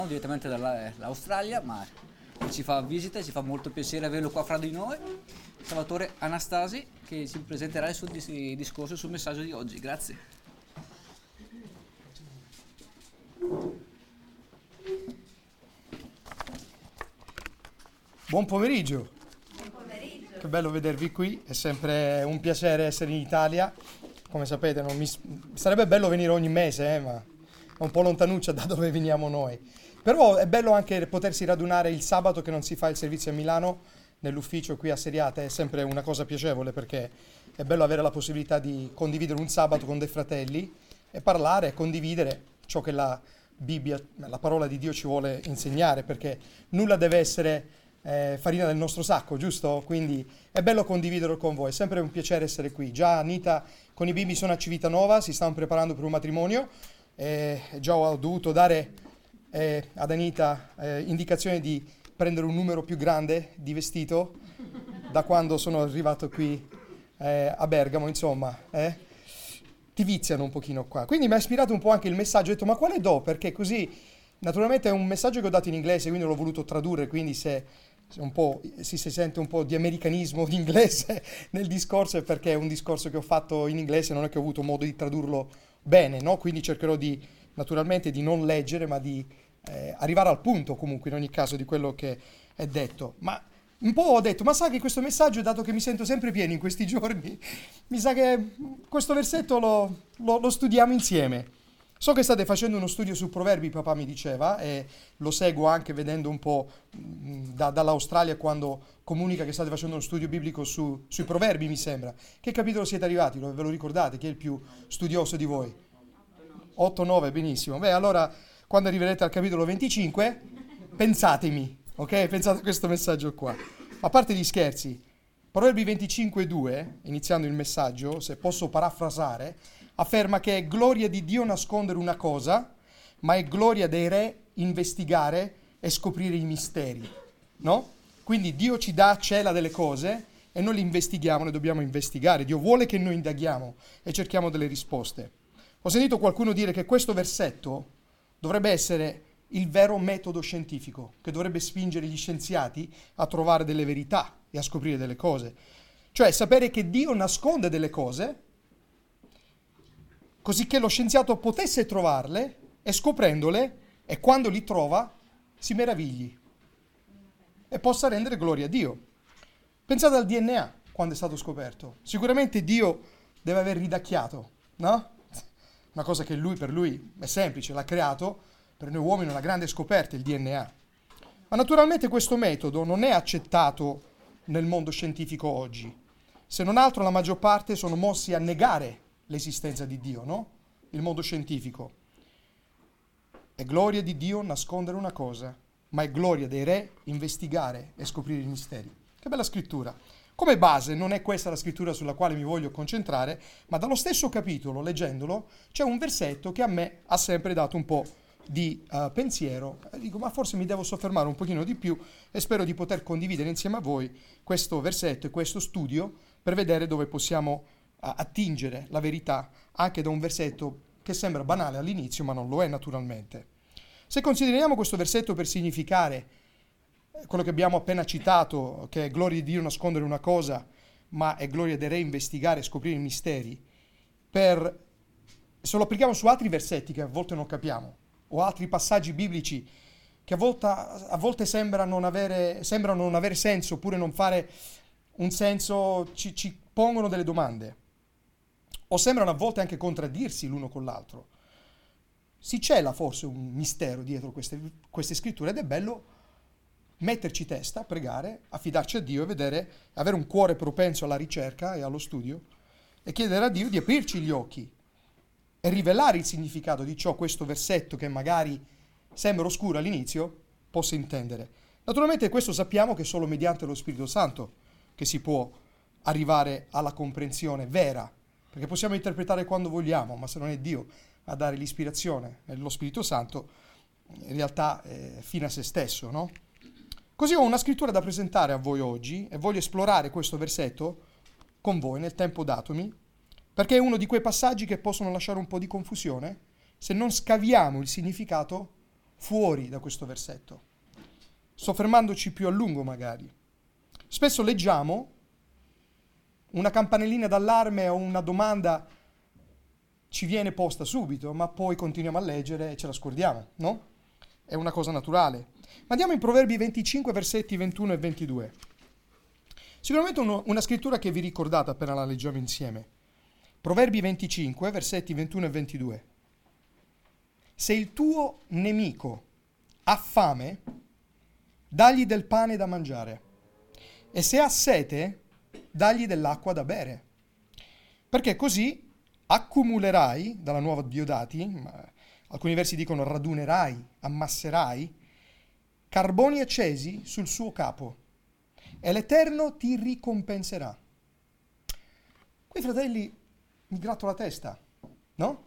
Direttamente dall'Australia, ma ci fa visita e ci fa molto piacere averlo qua fra di noi, Salvatore Anastasi, che ci presenterà il suo discorso sul messaggio di oggi. Grazie. Buon pomeriggio. Buon pomeriggio. Che bello vedervi qui, è sempre un piacere essere in Italia. Come sapete sarebbe bello venire ogni mese, ma è un po' lontanuccia da dove veniamo noi. Però è bello anche potersi radunare il sabato che non si fa il servizio a Milano, nell'ufficio qui a Seriate, è sempre una cosa piacevole perché è bello avere la possibilità di condividere un sabato con dei fratelli e parlare e condividere ciò che la Bibbia, la parola di Dio ci vuole insegnare, perché nulla deve essere farina del nostro sacco, giusto? Quindi è bello condividerlo con voi, è sempre un piacere essere qui. Già Anita con i bimbi sono a Civitanova, si stanno preparando per un matrimonio e già ho dovuto dare ad Anita indicazione di prendere un numero più grande di vestito da quando sono arrivato qui a Bergamo, insomma, ti viziano un pochino qua. Quindi mi ha ispirato un po' anche il messaggio, ho detto ma quale do? Perché così, naturalmente è un messaggio che ho dato in inglese, quindi l'ho voluto tradurre, quindi se si sente un po' di americanismo di inglese nel discorso è perché è un discorso che ho fatto in inglese, non è che ho avuto modo di tradurlo bene, no? Quindi cercherò naturalmente di non leggere, ma di arrivare al punto comunque in ogni caso di quello che è detto. Ma un po' ho detto, ma sa che questo messaggio, dato che mi sento sempre pieno in questi giorni, mi sa che questo versetto lo studiamo insieme. So che state facendo uno studio su Proverbi, papà mi diceva, e lo seguo anche vedendo un po' dall'Australia quando comunica che state facendo uno studio biblico sui Proverbi, mi sembra. Che capitolo siete arrivati? Ve lo ricordate? Chi è il più studioso di voi? 8-9, benissimo. Beh, allora, quando arriverete al capitolo 25, pensatemi, ok? Pensate a questo messaggio qua. A parte gli scherzi, Proverbi 25:2, iniziando il messaggio, se posso parafrasare, afferma che è gloria di Dio nascondere una cosa, ma è gloria dei re investigare e scoprire i misteri, no? Quindi Dio ci cela delle cose e noi le investighiamo, le dobbiamo investigare. Dio vuole che noi indaghiamo e cerchiamo delle risposte. Ho sentito qualcuno dire che questo versetto dovrebbe essere il vero metodo scientifico, che dovrebbe spingere gli scienziati a trovare delle verità e a scoprire delle cose. Cioè sapere che Dio nasconde delle cose, così che lo scienziato potesse trovarle e scoprendole, e quando li trova, si meravigli e possa rendere gloria a Dio. Pensate al DNA, quando è stato scoperto. Sicuramente Dio deve aver ridacchiato, no? Una cosa che per lui è semplice, l'ha creato, per noi uomini è una grande scoperta il DNA. Ma naturalmente questo metodo non è accettato nel mondo scientifico oggi. Se non altro la maggior parte sono mossi a negare l'esistenza di Dio, no? Il mondo scientifico. È gloria di Dio nascondere una cosa, ma è gloria dei re investigare e scoprire i misteri. Che bella scrittura. Come base non è questa la scrittura sulla quale mi voglio concentrare, ma dallo stesso capitolo, leggendolo, c'è un versetto che a me ha sempre dato un po' di pensiero. Dico, ma forse mi devo soffermare un pochino di più e spero di poter condividere insieme a voi questo versetto e questo studio per vedere dove possiamo attingere la verità anche da un versetto che sembra banale all'inizio, ma non lo è naturalmente. Se consideriamo questo versetto per significare quello che abbiamo appena citato, che è gloria di Dio nascondere una cosa, ma è gloria dei re investigare e scoprire i misteri, se lo applichiamo su altri versetti che a volte non capiamo, o altri passaggi biblici che a volte sembrano non avere senso, oppure non fare un senso, ci pongono delle domande, o sembrano a volte anche contraddirsi l'uno con l'altro. Si cela forse un mistero dietro queste scritture ed è bello metterci testa, pregare, affidarci a Dio e avere un cuore propenso alla ricerca e allo studio e chiedere a Dio di aprirci gli occhi e rivelare il significato di ciò questo versetto che magari sembra oscuro all'inizio possa intendere. Naturalmente questo sappiamo che è solo mediante lo Spirito Santo che si può arrivare alla comprensione vera, perché possiamo interpretare quando vogliamo, ma se non è Dio a dare l'ispirazione e lo Spirito Santo, in realtà è fine a se stesso, no? Così ho una scrittura da presentare a voi oggi e voglio esplorare questo versetto con voi nel tempo datomi, perché è uno di quei passaggi che possono lasciare un po' di confusione se non scaviamo il significato fuori da questo versetto, soffermandoci più a lungo magari. Spesso leggiamo una campanellina d'allarme o una domanda ci viene posta subito, ma poi continuiamo a leggere e ce la scordiamo, no? È una cosa naturale. Ma andiamo in Proverbi 25, versetti 21 e 22. Sicuramente una scrittura che vi ricordate appena la leggiamo insieme. Proverbi 25, versetti 21 e 22. Se il tuo nemico ha fame, dagli del pane da mangiare, e se ha sete, dagli dell'acqua da bere, perché così accumulerai, dalla nuova Diodati, alcuni versi dicono radunerai, ammasserai, carboni accesi sul suo capo, e l'Eterno ti ricompenserà. Qui, fratelli, mi gratto la testa, no?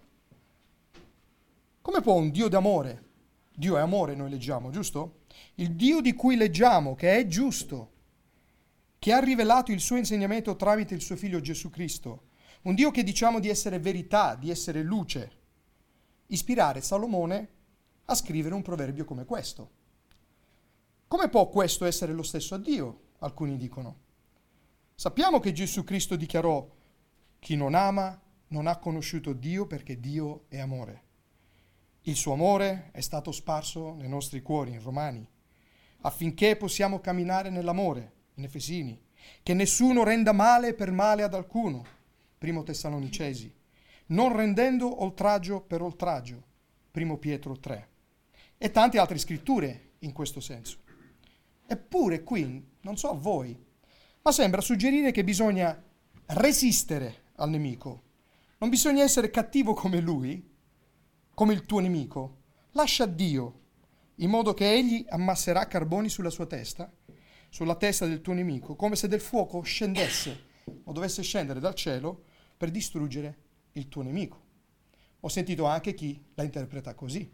Come può un Dio d'amore, Dio è amore noi leggiamo, giusto? Il Dio di cui leggiamo che è giusto, che ha rivelato il suo insegnamento tramite il suo figlio Gesù Cristo, un Dio che diciamo di essere verità, di essere luce, ispirare Salomone a scrivere un proverbio come questo. Come può questo essere lo stesso a Dio? Alcuni dicono. Sappiamo che Gesù Cristo dichiarò: chi non ama non ha conosciuto Dio, perché Dio è amore. Il suo amore è stato sparso nei nostri cuori, in Romani, affinché possiamo camminare nell'amore, in Efesini, che nessuno renda male per male ad alcuno, Primo Tessalonicesi, non rendendo oltraggio per oltraggio, Primo Pietro 3, e tante altre scritture in questo senso. Eppure qui, non so a voi, ma sembra suggerire che bisogna resistere al nemico. Non bisogna essere cattivo come lui, come il tuo nemico. Lascia Dio, in modo che egli ammasserà carboni sulla sua testa, sulla testa del tuo nemico, come se del fuoco scendesse o dovesse scendere dal cielo per distruggere il tuo nemico. Ho sentito anche chi la interpreta così.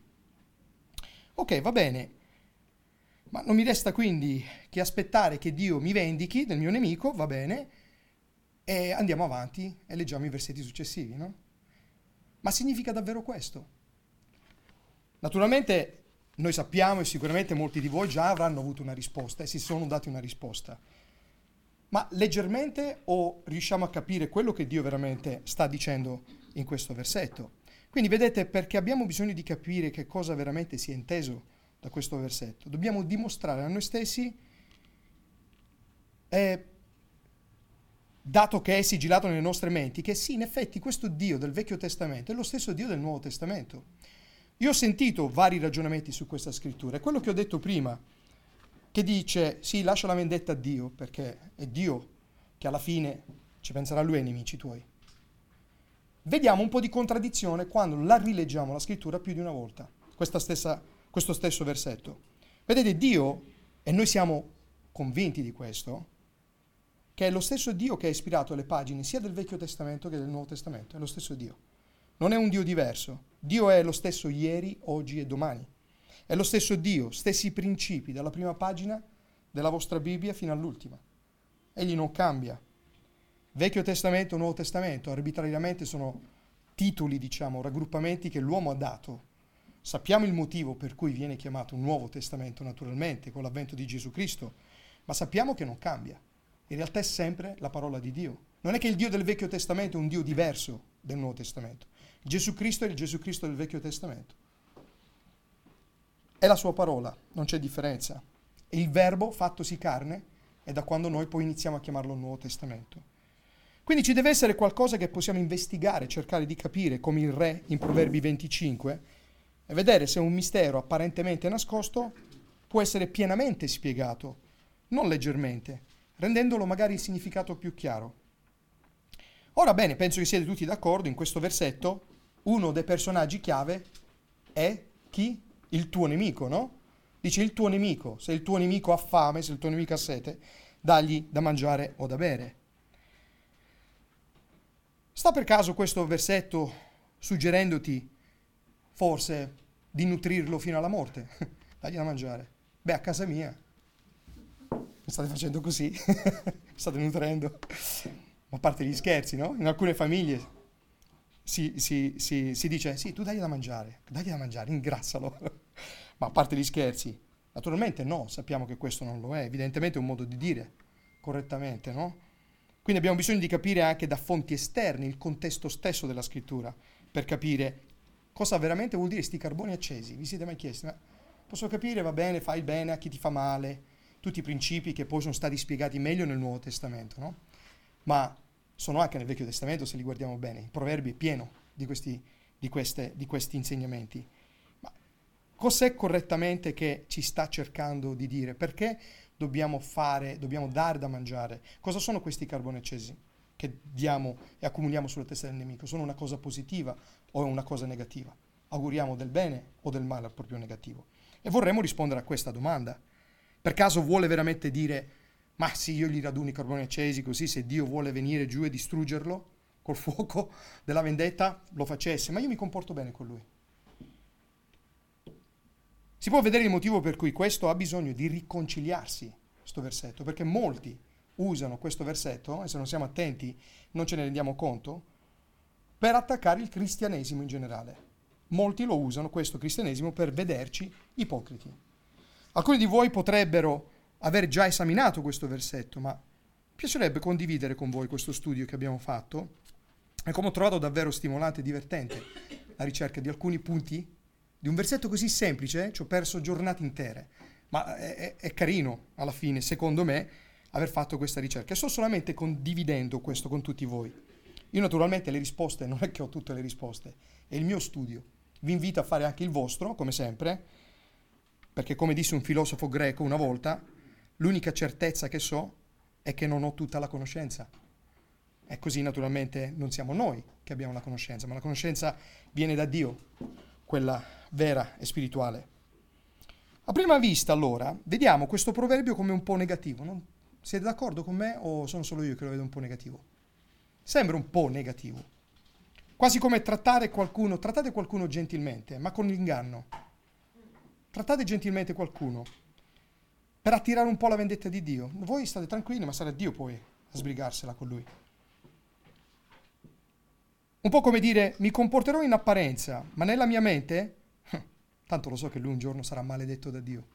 Ok, va bene, ma non mi resta quindi che aspettare che Dio mi vendichi del mio nemico, va bene, e andiamo avanti e leggiamo i versetti successivi, no? Ma significa davvero questo? Naturalmente noi sappiamo, e sicuramente molti di voi già avranno avuto una risposta e si sono dati una risposta. Ma leggermente o riusciamo a capire quello che Dio veramente sta dicendo in questo versetto? Quindi vedete, perché abbiamo bisogno di capire che cosa veramente si è inteso da questo versetto, dobbiamo dimostrare a noi stessi, dato che è sigillato nelle nostre menti, che sì, in effetti questo Dio del Vecchio Testamento è lo stesso Dio del Nuovo Testamento. Io ho sentito vari ragionamenti su questa scrittura, e quello che ho detto prima, che dice, sì, lascia la vendetta a Dio, perché è Dio che alla fine ci penserà lui ai nemici tuoi. Vediamo un po' di contraddizione quando la rileggiamo la scrittura più di una volta, questo stesso versetto. Vedete, Dio, e noi siamo convinti di questo, che è lo stesso Dio che ha ispirato le pagine sia del Vecchio Testamento che del Nuovo Testamento, è lo stesso Dio. Non è un Dio diverso. Dio è lo stesso ieri, oggi e domani. È lo stesso Dio, stessi principi, dalla prima pagina della vostra Bibbia fino all'ultima. Egli non cambia. Vecchio Testamento, Nuovo Testamento, arbitrariamente sono titoli, diciamo, raggruppamenti che l'uomo ha dato. Sappiamo il motivo per cui viene chiamato un Nuovo Testamento, naturalmente, con l'avvento di Gesù Cristo, ma sappiamo che non cambia. In realtà è sempre la parola di Dio. Non è che il Dio del Vecchio Testamento è un Dio diverso del Nuovo Testamento. Gesù Cristo è il Gesù Cristo del Vecchio Testamento. È la sua parola, non c'è differenza. E il verbo fattosi carne è da quando noi poi iniziamo a chiamarlo Nuovo Testamento. Quindi ci deve essere qualcosa che possiamo investigare, cercare di capire, come il re in Proverbi 25, e vedere se un mistero apparentemente nascosto può essere pienamente spiegato, non leggermente, rendendolo magari il significato più chiaro. Ora bene, penso che siete tutti d'accordo, in questo versetto uno dei personaggi chiave è chi? Il tuo nemico, no? Dice il tuo nemico, se il tuo nemico ha fame, se il tuo nemico ha sete, dagli da mangiare o da bere. Sta per caso questo versetto suggerendoti forse di nutrirlo fino alla morte? Dagli da mangiare. Beh, a casa mia mi state facendo così, mi state nutrendo. Ma a parte gli scherzi, no? In alcune famiglie si dice, sì, tu dagli da mangiare, ingrassalo. Ma a parte gli scherzi, naturalmente no, sappiamo che questo non lo è, evidentemente è un modo di dire correttamente, no? Quindi abbiamo bisogno di capire anche da fonti esterne il contesto stesso della scrittura per capire cosa veramente vuol dire sti carboni accesi. Vi siete mai chiesti? Ma posso capire, va bene, fai il bene a chi ti fa male, tutti i principi che poi sono stati spiegati meglio nel Nuovo Testamento, no? Ma sono anche nel Vecchio Testamento, se li guardiamo bene. Il Proverbi è pieno di questi insegnamenti. Ma cos'è correttamente che ci sta cercando di dire? Perché dobbiamo dare da mangiare? Cosa sono questi carboni accesi che diamo e accumuliamo sulla testa del nemico? Sono una cosa positiva o una cosa negativa? Auguriamo del bene o del male al proprio negativo? E vorremmo rispondere a questa domanda. Per caso vuole veramente dire, ma sì, io gli raduno i carboni accesi, così se Dio vuole venire giù e distruggerlo col fuoco della vendetta, lo facesse, ma io mi comporto bene con lui. Si può vedere il motivo per cui questo ha bisogno di riconciliarsi, questo versetto, perché molti usano questo versetto, e se non siamo attenti non ce ne rendiamo conto, per attaccare il cristianesimo in generale. Molti lo usano, questo cristianesimo, per vederci ipocriti. Alcuni di voi potrebbero aver già esaminato questo versetto, ma mi piacerebbe condividere con voi questo studio che abbiamo fatto e come ho trovato davvero stimolante e divertente la ricerca di alcuni punti di un versetto così semplice. Ci ho perso giornate intere, ma è carino alla fine, secondo me, aver fatto questa ricerca. E sto solamente condividendo questo con tutti voi. Io naturalmente le risposte, non è che ho tutte le risposte, è il mio studio. Vi invito a fare anche il vostro, come sempre, perché come disse un filosofo greco una volta, l'unica certezza che so è che non ho tutta la conoscenza. E così naturalmente non siamo noi che abbiamo la conoscenza, ma la conoscenza viene da Dio, quella vera e spirituale. A prima vista, allora, vediamo questo proverbio come un po' negativo. Non siete d'accordo con me o sono solo io che lo vedo un po' negativo? Sembra un po' negativo. Quasi come trattate qualcuno gentilmente, ma con l'inganno. Trattate gentilmente qualcuno per attirare un po' la vendetta di Dio. Voi state tranquilli, ma sarà Dio poi a sbrigarsela con lui. Un po' come dire, mi comporterò in apparenza, ma nella mia mente, tanto lo so che lui un giorno sarà maledetto da Dio.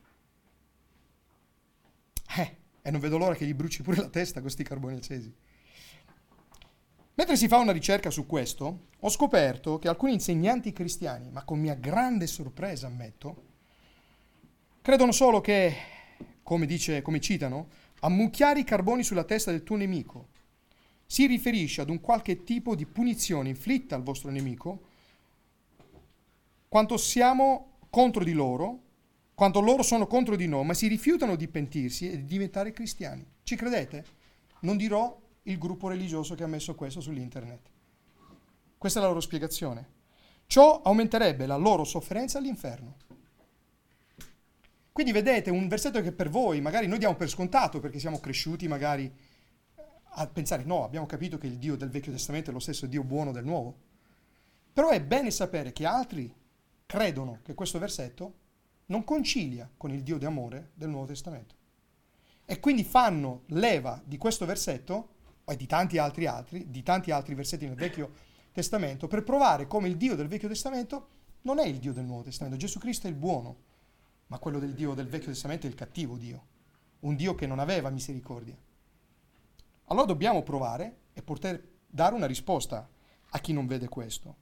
E non vedo l'ora che gli bruci pure la testa con questi carboni accesi. Mentre si fa una ricerca su questo, ho scoperto che alcuni insegnanti cristiani, ma con mia grande sorpresa ammetto, credono solo che, come citano, ammucchiare i carboni sulla testa del tuo nemico si riferisce ad un qualche tipo di punizione inflitta al vostro nemico quanto siamo contro di loro, quanto loro sono contro di noi, ma si rifiutano di pentirsi e di diventare cristiani. Ci credete? Non dirò il gruppo religioso che ha messo questo sull'internet. Questa è la loro spiegazione. Ciò aumenterebbe la loro sofferenza all'inferno. Quindi vedete un versetto che per voi magari noi diamo per scontato perché siamo cresciuti magari a pensare no, abbiamo capito che il Dio del Vecchio Testamento è lo stesso Dio buono del Nuovo. Però è bene sapere che altri credono che questo versetto non concilia con il Dio d'amore del Nuovo Testamento. E quindi fanno leva di questo versetto e di tanti altri versetti nel Vecchio Testamento per provare come il Dio del Vecchio Testamento non è il Dio del Nuovo Testamento. Gesù Cristo è il buono, ma quello del Dio del Vecchio Testamento è il cattivo Dio, un Dio che non aveva misericordia. Allora dobbiamo provare e poter dare una risposta a chi non vede questo.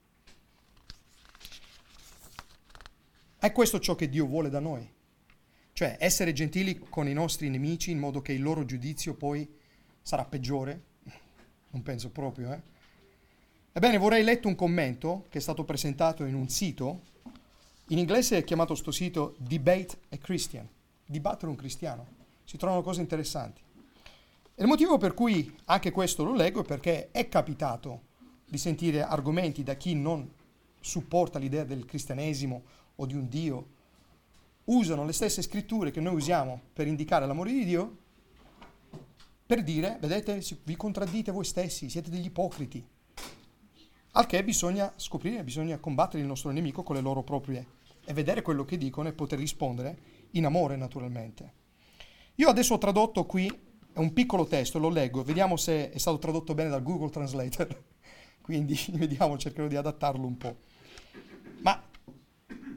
È questo ciò che Dio vuole da noi, cioè essere gentili con i nostri nemici in modo che il loro giudizio poi sarà peggiore? Non penso proprio, Ebbene, vorrei letto un commento che è stato presentato in un sito, in inglese è chiamato sto sito Debate a Christian, dibattere un cristiano, si trovano cose interessanti. E il motivo per cui anche questo lo leggo è perché è capitato di sentire argomenti da chi non supporta l'idea del cristianesimo o di un Dio, usano le stesse scritture che noi usiamo per indicare l'amore di Dio, per dire, vedete, vi contraddite voi stessi, siete degli ipocriti. Al che bisogna scoprire, bisogna combattere il nostro nemico con le loro proprie e vedere quello che dicono e poter rispondere in amore naturalmente. Io adesso ho tradotto qui un piccolo testo, lo leggo, vediamo se è stato tradotto bene dal Google Translator, quindi vediamo, cercherò di adattarlo un po'. Ma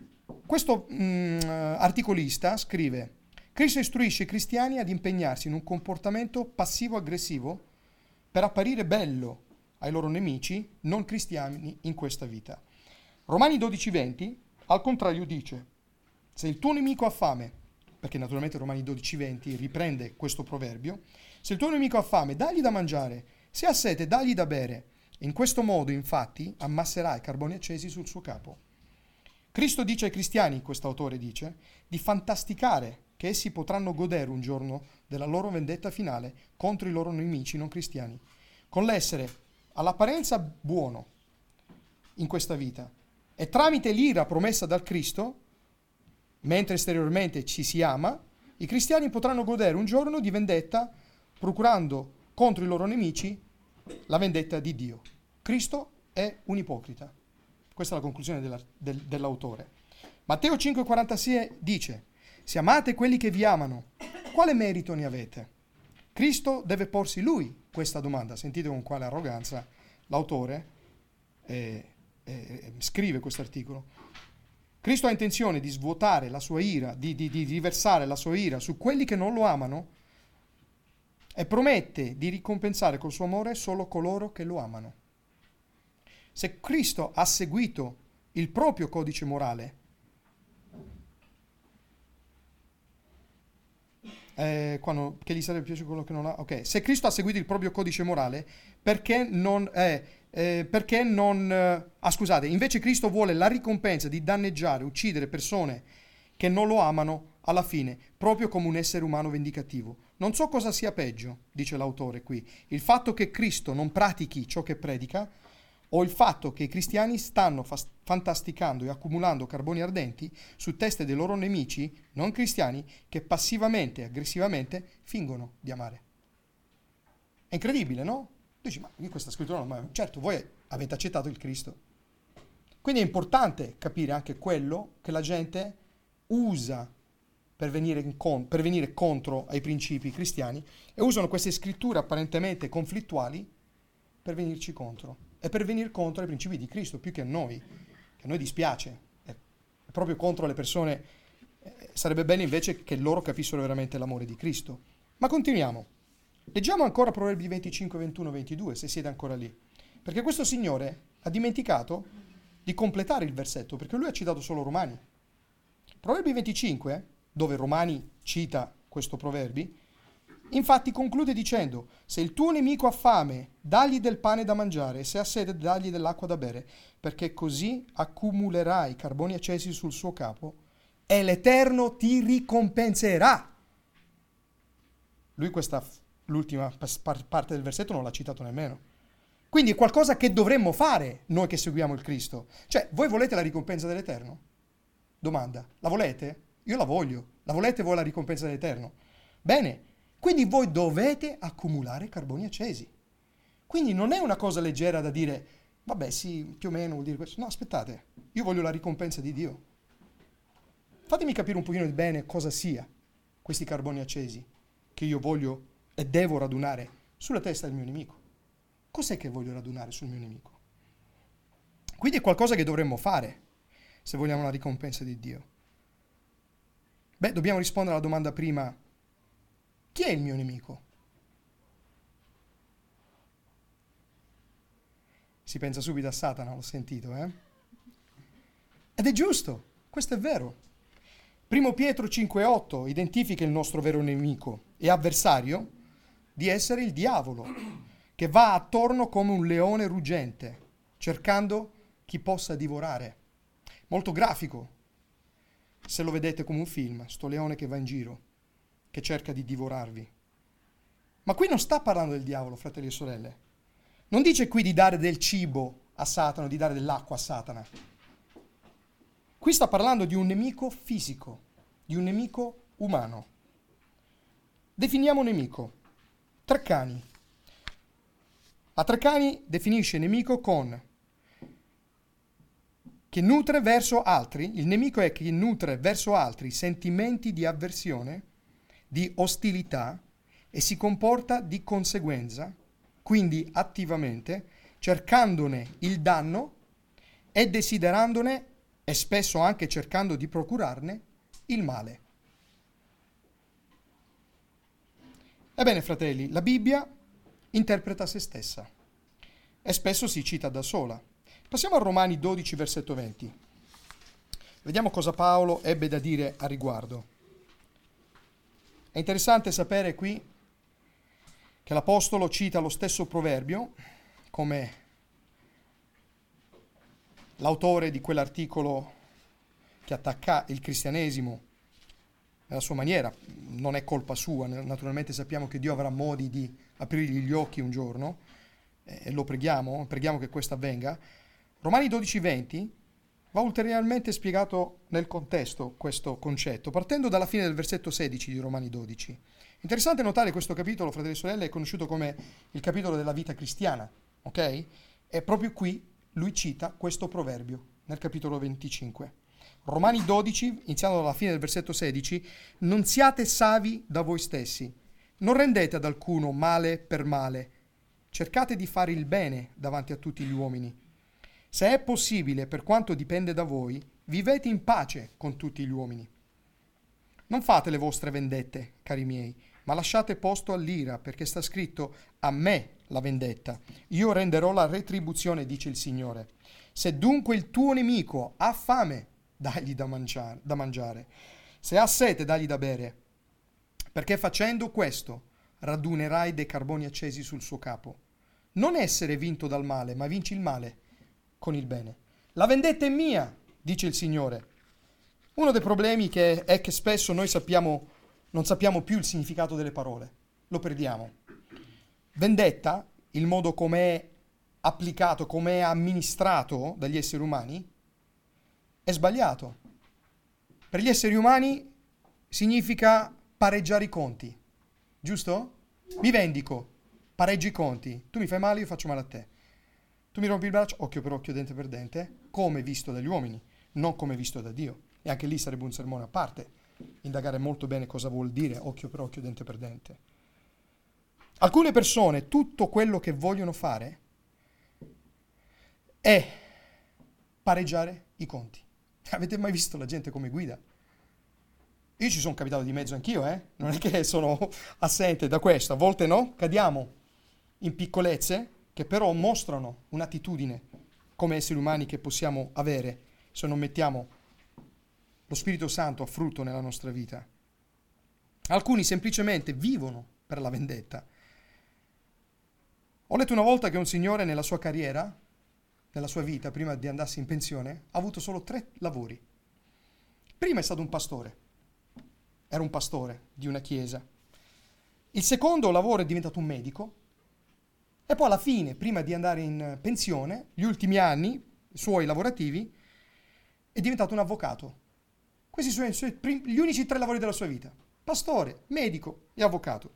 Questo articolista scrive: Cristo istruisce i cristiani ad impegnarsi in un comportamento passivo-aggressivo per apparire bello ai loro nemici non cristiani in questa vita. Romani 12:20 al contrario dice: se il tuo nemico ha fame, perché naturalmente Romani 12:20 riprende questo proverbio, se il tuo nemico ha fame, dagli da mangiare, se ha sete, dagli da bere. In questo modo, infatti, ammasserai carboni accesi sul suo capo. Cristo dice ai cristiani, quest'autore dice, di fantasticare che essi potranno godere un giorno della loro vendetta finale contro i loro nemici non cristiani, con l'essere all'apparenza buono in questa vita e tramite l'ira promessa dal Cristo, mentre esteriormente ci si ama, i cristiani potranno godere un giorno di vendetta procurando contro i loro nemici la vendetta di Dio. Cristo è un ipocrita. Questa è la conclusione dell'autore. Matteo 5,46 dice: se amate quelli che vi amano, quale merito ne avete? Cristo deve porsi lui questa domanda. Sentite con quale arroganza l'autore scrive questo articolo. Cristo ha intenzione di svuotare la sua ira, di riversare la sua ira su quelli che non lo amano e promette di ricompensare col suo amore solo coloro che lo amano. Se Cristo ha seguito il proprio codice morale, che gli sarebbe piaciuto quello che non ha. Ok, se Cristo ha seguito il proprio codice morale, scusate, invece Cristo vuole la ricompensa di danneggiare, uccidere persone che non lo amano alla fine, proprio come un essere umano vendicativo. Non so cosa sia peggio, dice l'autore qui, il fatto che Cristo non pratichi ciò che predica o il fatto che i cristiani stanno fantasticando e accumulando carboni ardenti su teste dei loro nemici non cristiani che passivamente e aggressivamente fingono di amare. È incredibile, no? Dici, ma io questa scrittura non, ma certo, voi avete accettato il Cristo. Quindi è importante capire anche quello che la gente usa per venire contro ai principi cristiani e usano queste scritture apparentemente conflittuali per venirci contro e per venire contro ai principi di Cristo più che a noi dispiace, è proprio contro le persone. Sarebbe bene invece che loro capissero veramente l'amore di Cristo. Ma continuiamo, leggiamo ancora Proverbi 25, 21, 22 se siete ancora lì, perché questo signore ha dimenticato di completare il versetto perché lui ha citato solo Romani. Proverbi 25, dove Romani cita questo proverbi, infatti conclude dicendo: se il tuo nemico ha fame, dagli del pane da mangiare, se ha sete, dagli dell'acqua da bere, perché così accumulerai carboni accesi sul suo capo e l'Eterno ti ricompenserà. Lui l'ultima parte del versetto non l'ha citato nemmeno. Quindi è qualcosa che dovremmo fare noi che seguiamo il Cristo. Cioè, voi volete la ricompensa dell'Eterno? Domanda, la volete? Io la voglio. La volete voi la ricompensa dell'Eterno? Bene, quindi voi dovete accumulare carboni accesi. Quindi non è una cosa leggera da dire, vabbè sì, più o meno vuol dire questo. No, aspettate, io voglio la ricompensa di Dio. Fatemi capire un pochino bene cosa sia questi carboni accesi che io voglio e devo radunare sulla testa del mio nemico. Cos'è che voglio radunare sul mio nemico? Quindi è qualcosa che dovremmo fare se vogliamo la ricompensa di Dio. Beh, dobbiamo rispondere alla domanda prima: chi è il mio nemico? Si pensa subito a Satana, l'ho sentito, Ed è giusto, questo è vero. 1 Pietro 5,8 identifica il nostro vero nemico e avversario di essere il diavolo, che va attorno come un leone ruggente, cercando chi possa divorare. Molto grafico, se lo vedete come un film, sto leone che va in giro, che cerca di divorarvi. Ma qui non sta parlando del diavolo, fratelli e sorelle. Non dice qui di dare del cibo a Satana, di dare dell'acqua a Satana. Qui sta parlando di un nemico fisico, di un nemico umano. Definiamo nemico. Treccani. A Treccani definisce nemico con che nutre verso altri, il nemico è che nutre verso altri sentimenti di avversione, di ostilità e si comporta di conseguenza, quindi attivamente, cercandone il danno e desiderandone e spesso anche cercando di procurarne il male. Ebbene, fratelli, la Bibbia interpreta se stessa e spesso si cita da sola. Passiamo a Romani 12, versetto 20. Vediamo cosa Paolo ebbe da dire a riguardo. È interessante sapere qui che l'Apostolo cita lo stesso proverbio come l'autore di quell'articolo che attacca il cristianesimo nella sua maniera. Non è colpa sua, naturalmente sappiamo che Dio avrà modi di aprirgli gli occhi un giorno, e lo preghiamo che questo avvenga. Romani 12:20 va ulteriormente spiegato nel contesto questo concetto, partendo dalla fine del versetto 16 di Romani 12. Interessante notare questo capitolo, fratelli e sorelle, è conosciuto come il capitolo della vita cristiana, ok? E proprio qui lui cita questo proverbio, nel capitolo 25. Romani 12, iniziando dalla fine del versetto 16, non siate savi da voi stessi, non rendete ad alcuno male per male, cercate di fare il bene davanti a tutti gli uomini. Se è possibile, per quanto dipende da voi, vivete in pace con tutti gli uomini. Non fate le vostre vendette, cari miei, ma lasciate posto all'ira, perché sta scritto: a me la vendetta, io renderò la retribuzione, dice il Signore. Se dunque il tuo nemico ha fame, dagli da mangiare. Se ha sete, dagli da bere, perché facendo questo radunerai dei carboni accesi sul suo capo. Non essere vinto dal male, ma vinci il male con il bene. La vendetta è mia, dice il Signore. Uno dei problemi è che spesso noi non sappiamo più il significato delle parole, lo perdiamo. Vendetta, il modo come è applicato, come è amministrato dagli esseri umani, è sbagliato. Per gli esseri umani significa pareggiare i conti, giusto? Mi vendico, pareggio i conti, tu mi fai male, io faccio male a te. Tu mi rompi il braccio, occhio per occhio, dente per dente, come visto dagli uomini, non come visto da Dio. E anche lì sarebbe un sermone a parte, indagare molto bene cosa vuol dire occhio per occhio, dente per dente. Alcune persone, tutto quello che vogliono fare è pareggiare i conti. Avete mai visto la gente come guida? Io ci sono capitato di mezzo anch'io, Non è che sono assente da questo. A volte no, cadiamo in piccolezze che però mostrano un'attitudine come esseri umani che possiamo avere se non mettiamo lo Spirito Santo a frutto nella nostra vita. Alcuni semplicemente vivono per la vendetta. Ho letto una volta che un signore nella sua carriera, nella sua vita, prima di andarsi in pensione, ha avuto solo 3 lavori. Prima è stato un pastore. Era un pastore di una chiesa. Il secondo lavoro è diventato un medico. E poi alla fine, prima di andare in pensione, gli ultimi anni suoi lavorativi, è diventato un avvocato. Questi sono gli unici 3 lavori della sua vita. Pastore, medico e avvocato.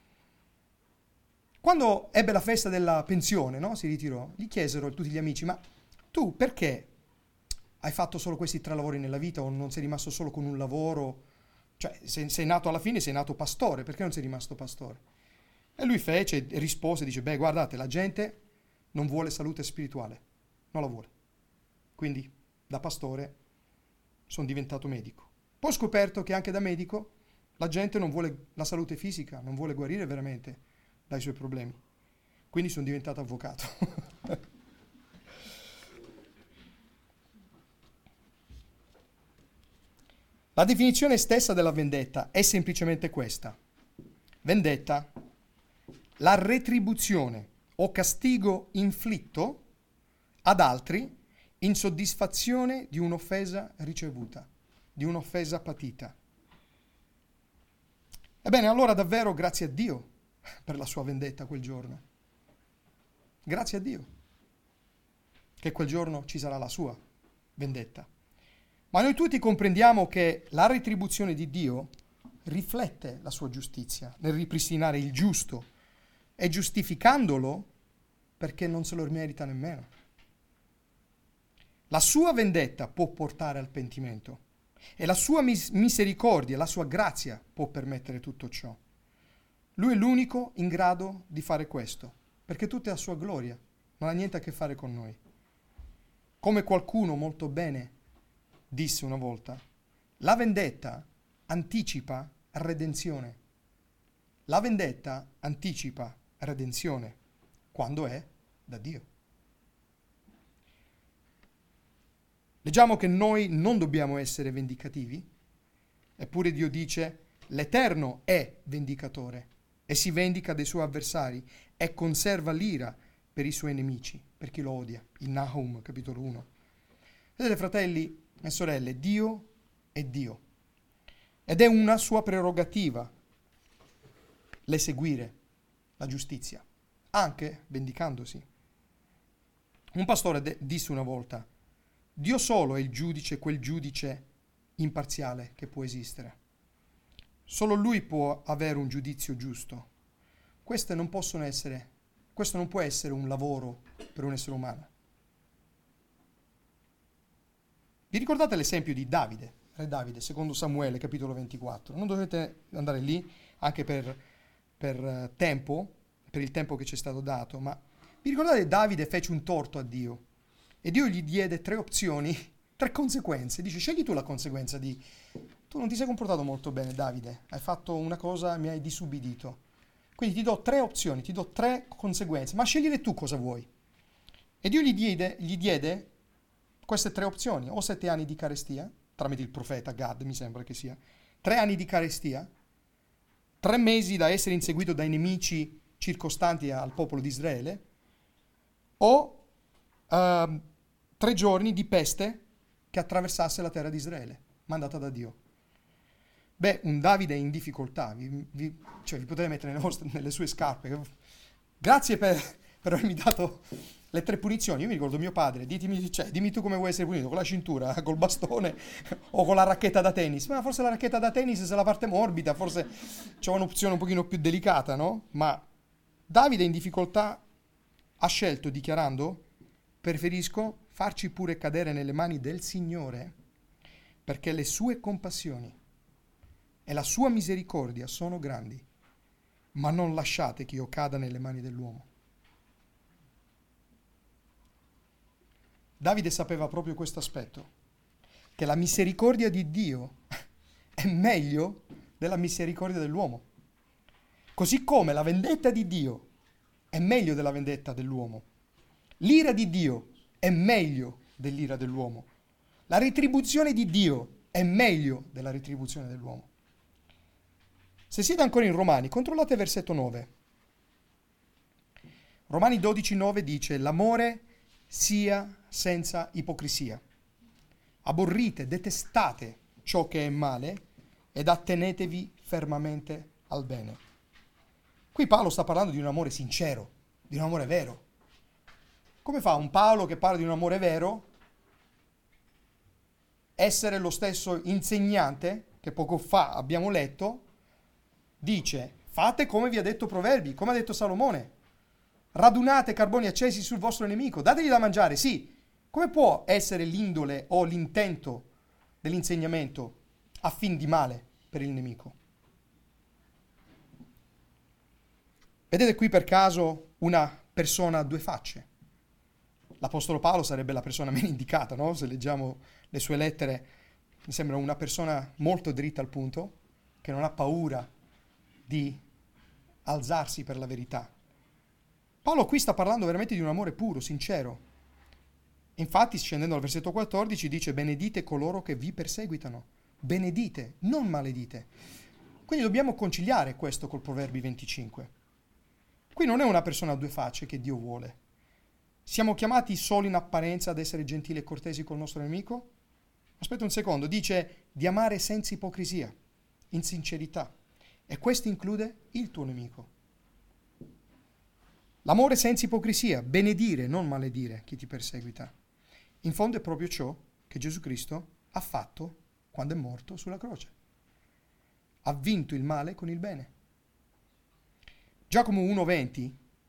Quando ebbe la festa della pensione, no? Si ritirò, gli chiesero tutti gli amici: ma tu perché hai fatto solo questi 3 lavori nella vita, o non sei rimasto solo con un lavoro? Cioè, sei nato alla fine, sei nato pastore, perché non sei rimasto pastore? E lui fece e rispose, dice: beh, guardate, la gente non vuole salute spirituale, non la vuole. Quindi, da pastore, sono diventato medico. Poi ho scoperto che anche da medico la gente non vuole la salute fisica, non vuole guarire veramente dai suoi problemi. Quindi sono diventato avvocato. La definizione stessa della vendetta è semplicemente questa. Vendetta, la retribuzione o castigo inflitto ad altri in soddisfazione di un'offesa ricevuta, di un'offesa patita. Ebbene, allora davvero grazie a Dio per la sua vendetta quel giorno. Grazie a Dio che quel giorno ci sarà la sua vendetta. Ma noi tutti comprendiamo che la retribuzione di Dio riflette la sua giustizia nel ripristinare il giusto e giustificandolo perché non se lo merita nemmeno. La sua vendetta può portare al pentimento e la sua misericordia, la sua grazia può permettere tutto ciò. Lui è l'unico in grado di fare questo, perché tutta è a sua gloria, non ha niente a che fare con noi. Come qualcuno molto bene disse una volta, la vendetta anticipa redenzione. La vendetta anticipa redenzione quando è da Dio. Leggiamo che noi non dobbiamo essere vendicativi, eppure Dio dice, l'Eterno è vendicatore e si vendica dei suoi avversari e conserva l'ira per i suoi nemici, per chi lo odia. In Nahum, capitolo 1. Vedete, fratelli e sorelle, Dio è Dio ed è una sua prerogativa l'eseguire la giustizia, anche vendicandosi. Un pastore disse una volta, Dio solo è il giudice, quel giudice imparziale che può esistere. Solo Lui può avere un giudizio giusto. Questo non può essere un lavoro per un essere umano. Vi ricordate l'esempio di Davide, re Davide, secondo Samuele, capitolo 24? Non dovete andare lì, anche per tempo, per il tempo che ci è stato dato, ma vi ricordate che Davide fece un torto a Dio e Dio gli diede 3 opzioni, 3 conseguenze. Dice, scegli tu la conseguenza di tu non ti sei comportato molto bene, Davide, hai fatto una cosa, mi hai disubbidito. Quindi ti do 3 opzioni, ti do 3 conseguenze, ma scegliere tu cosa vuoi. E Dio gli diede queste 3 opzioni, o 7 anni di carestia, tramite il profeta Gad, mi sembra che sia, 3 anni di carestia, 3 mesi da essere inseguito dai nemici circostanti al popolo di Israele, o 3 giorni di peste che attraversasse la terra di Israele, mandata da Dio. Beh, un Davide in difficoltà, vi potete mettere nelle sue scarpe. Grazie per avermi dato le 3 punizioni. Io mi ricordo mio padre, dimmi tu come vuoi essere punito, con la cintura, col bastone o con la racchetta da tennis. Ma forse la racchetta da tennis, se la parte morbida, forse c'è un'opzione un pochino più delicata, no? Ma Davide in difficoltà ha scelto dichiarando, preferisco farci pure cadere nelle mani del Signore, perché le sue compassioni e la sua misericordia sono grandi, ma non lasciate che io cada nelle mani dell'uomo. Davide sapeva proprio questo aspetto, che la misericordia di Dio è meglio della misericordia dell'uomo. Così come la vendetta di Dio è meglio della vendetta dell'uomo. L'ira di Dio è meglio dell'ira dell'uomo. La retribuzione di Dio è meglio della retribuzione dell'uomo. Se siete ancora in Romani, controllate versetto 9. Romani 12,9 dice, l'amore sia senza ipocrisia. Aborrite, detestate ciò che è male ed attenetevi fermamente al bene. Qui Paolo sta parlando di un amore sincero, di un amore vero. Come fa un Paolo che parla di un amore vero essere lo stesso insegnante che poco fa abbiamo letto? Dice, fate come vi ha detto Proverbi, come ha detto Salomone. Radunate carboni accesi sul vostro nemico, dategli da mangiare, sì. Come può essere l'indole o l'intento dell'insegnamento a fin di male per il nemico? Vedete qui per caso una persona a 2 facce. L'Apostolo Paolo sarebbe la persona meno indicata, no? Se leggiamo le sue lettere, mi sembra una persona molto dritta al punto, che non ha paura di alzarsi per la verità. Paolo qui sta parlando veramente di un amore puro, sincero. Infatti, scendendo al versetto 14, dice, benedite coloro che vi perseguitano. Benedite, non maledite. Quindi dobbiamo conciliare questo col Proverbi 25. Qui non è una persona a 2 facce che Dio vuole. Siamo chiamati solo in apparenza ad essere gentili e cortesi col nostro nemico? Aspetta un secondo, dice di amare senza ipocrisia, in sincerità. E questo include il tuo nemico. L'amore senza ipocrisia, benedire, non maledire chi ti perseguita. In fondo è proprio ciò che Gesù Cristo ha fatto quando è morto sulla croce. Ha vinto il male con il bene. Giacomo 1,20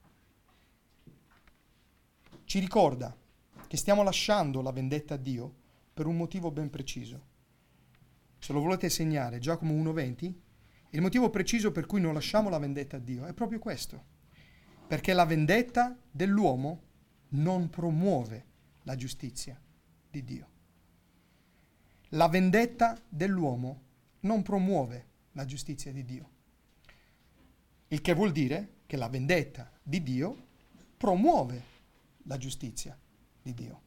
ci ricorda che stiamo lasciando la vendetta a Dio per un motivo ben preciso. Se lo volete segnare, Giacomo 1,20, il motivo preciso per cui non lasciamo la vendetta a Dio è proprio questo. Perché la vendetta dell'uomo non promuove la giustizia di Dio. la vendetta dell'uomo non promuove la giustizia di Dio. Il che vuol dire che la vendetta di Dio promuove la giustizia di Dio.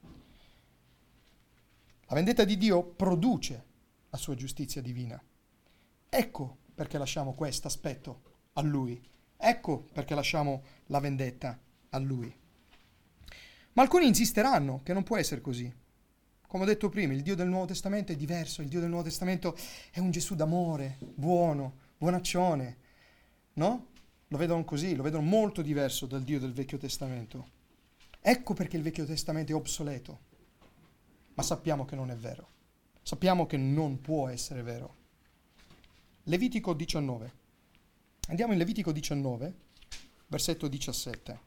La vendetta di Dio produce la sua giustizia divina. Ecco perché lasciamo questo aspetto a Lui. Ecco perché lasciamo la vendetta a Lui. Ma alcuni insisteranno che non può essere così. Come ho detto prima, il Dio del Nuovo Testamento è diverso. Il Dio del Nuovo Testamento è un Gesù d'amore, buono, buonaccione. No? Lo vedono così, lo vedono molto diverso dal Dio del Vecchio Testamento. Ecco perché il Vecchio Testamento è obsoleto. Ma sappiamo che non è vero. Sappiamo che non può essere vero. Levitico 19. Andiamo in Levitico 19, versetto 17.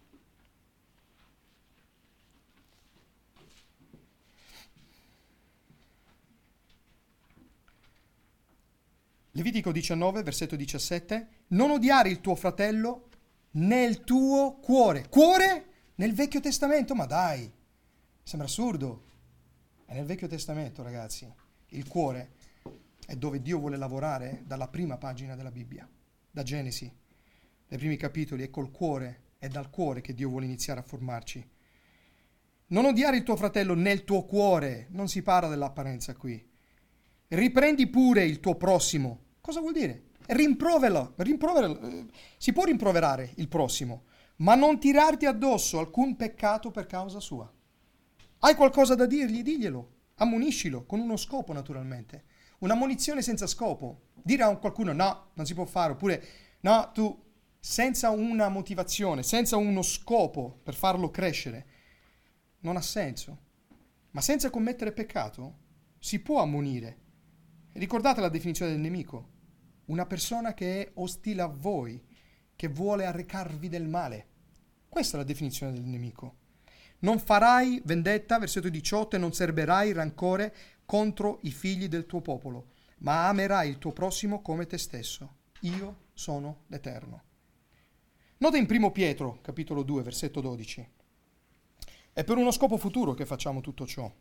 Levitico 19, versetto 17. Non odiare il tuo fratello nel tuo cuore. Cuore? Nel Vecchio Testamento? Ma dai, sembra assurdo. È nel Vecchio Testamento, ragazzi. Il cuore è dove Dio vuole lavorare dalla prima pagina della Bibbia, da Genesi, dai primi capitoli. È col cuore, è dal cuore che Dio vuole iniziare a formarci. Non odiare il tuo fratello nel tuo cuore. Non si parla dell'apparenza qui. Riprendi pure il tuo prossimo. Cosa vuol dire? Rimproveralo. Si può rimproverare il prossimo, ma non tirarti addosso alcun peccato per causa sua. Hai qualcosa da dirgli? Diglielo. Ammoniscilo, con uno scopo naturalmente. Un'ammonizione senza scopo. Dire a qualcuno no, non si può fare, oppure no, tu, senza una motivazione, senza uno scopo per farlo crescere, non ha senso. Ma senza commettere peccato si può ammonire. Ricordate la definizione del nemico? Una persona che è ostile a voi, che vuole arrecarvi del male. Questa è la definizione del nemico. Non farai vendetta, versetto 18, e non serberai rancore contro i figli del tuo popolo, ma amerai il tuo prossimo come te stesso. Io sono l'Eterno. Nota in 1 Pietro, capitolo 2, versetto 12. È per uno scopo futuro che facciamo tutto ciò.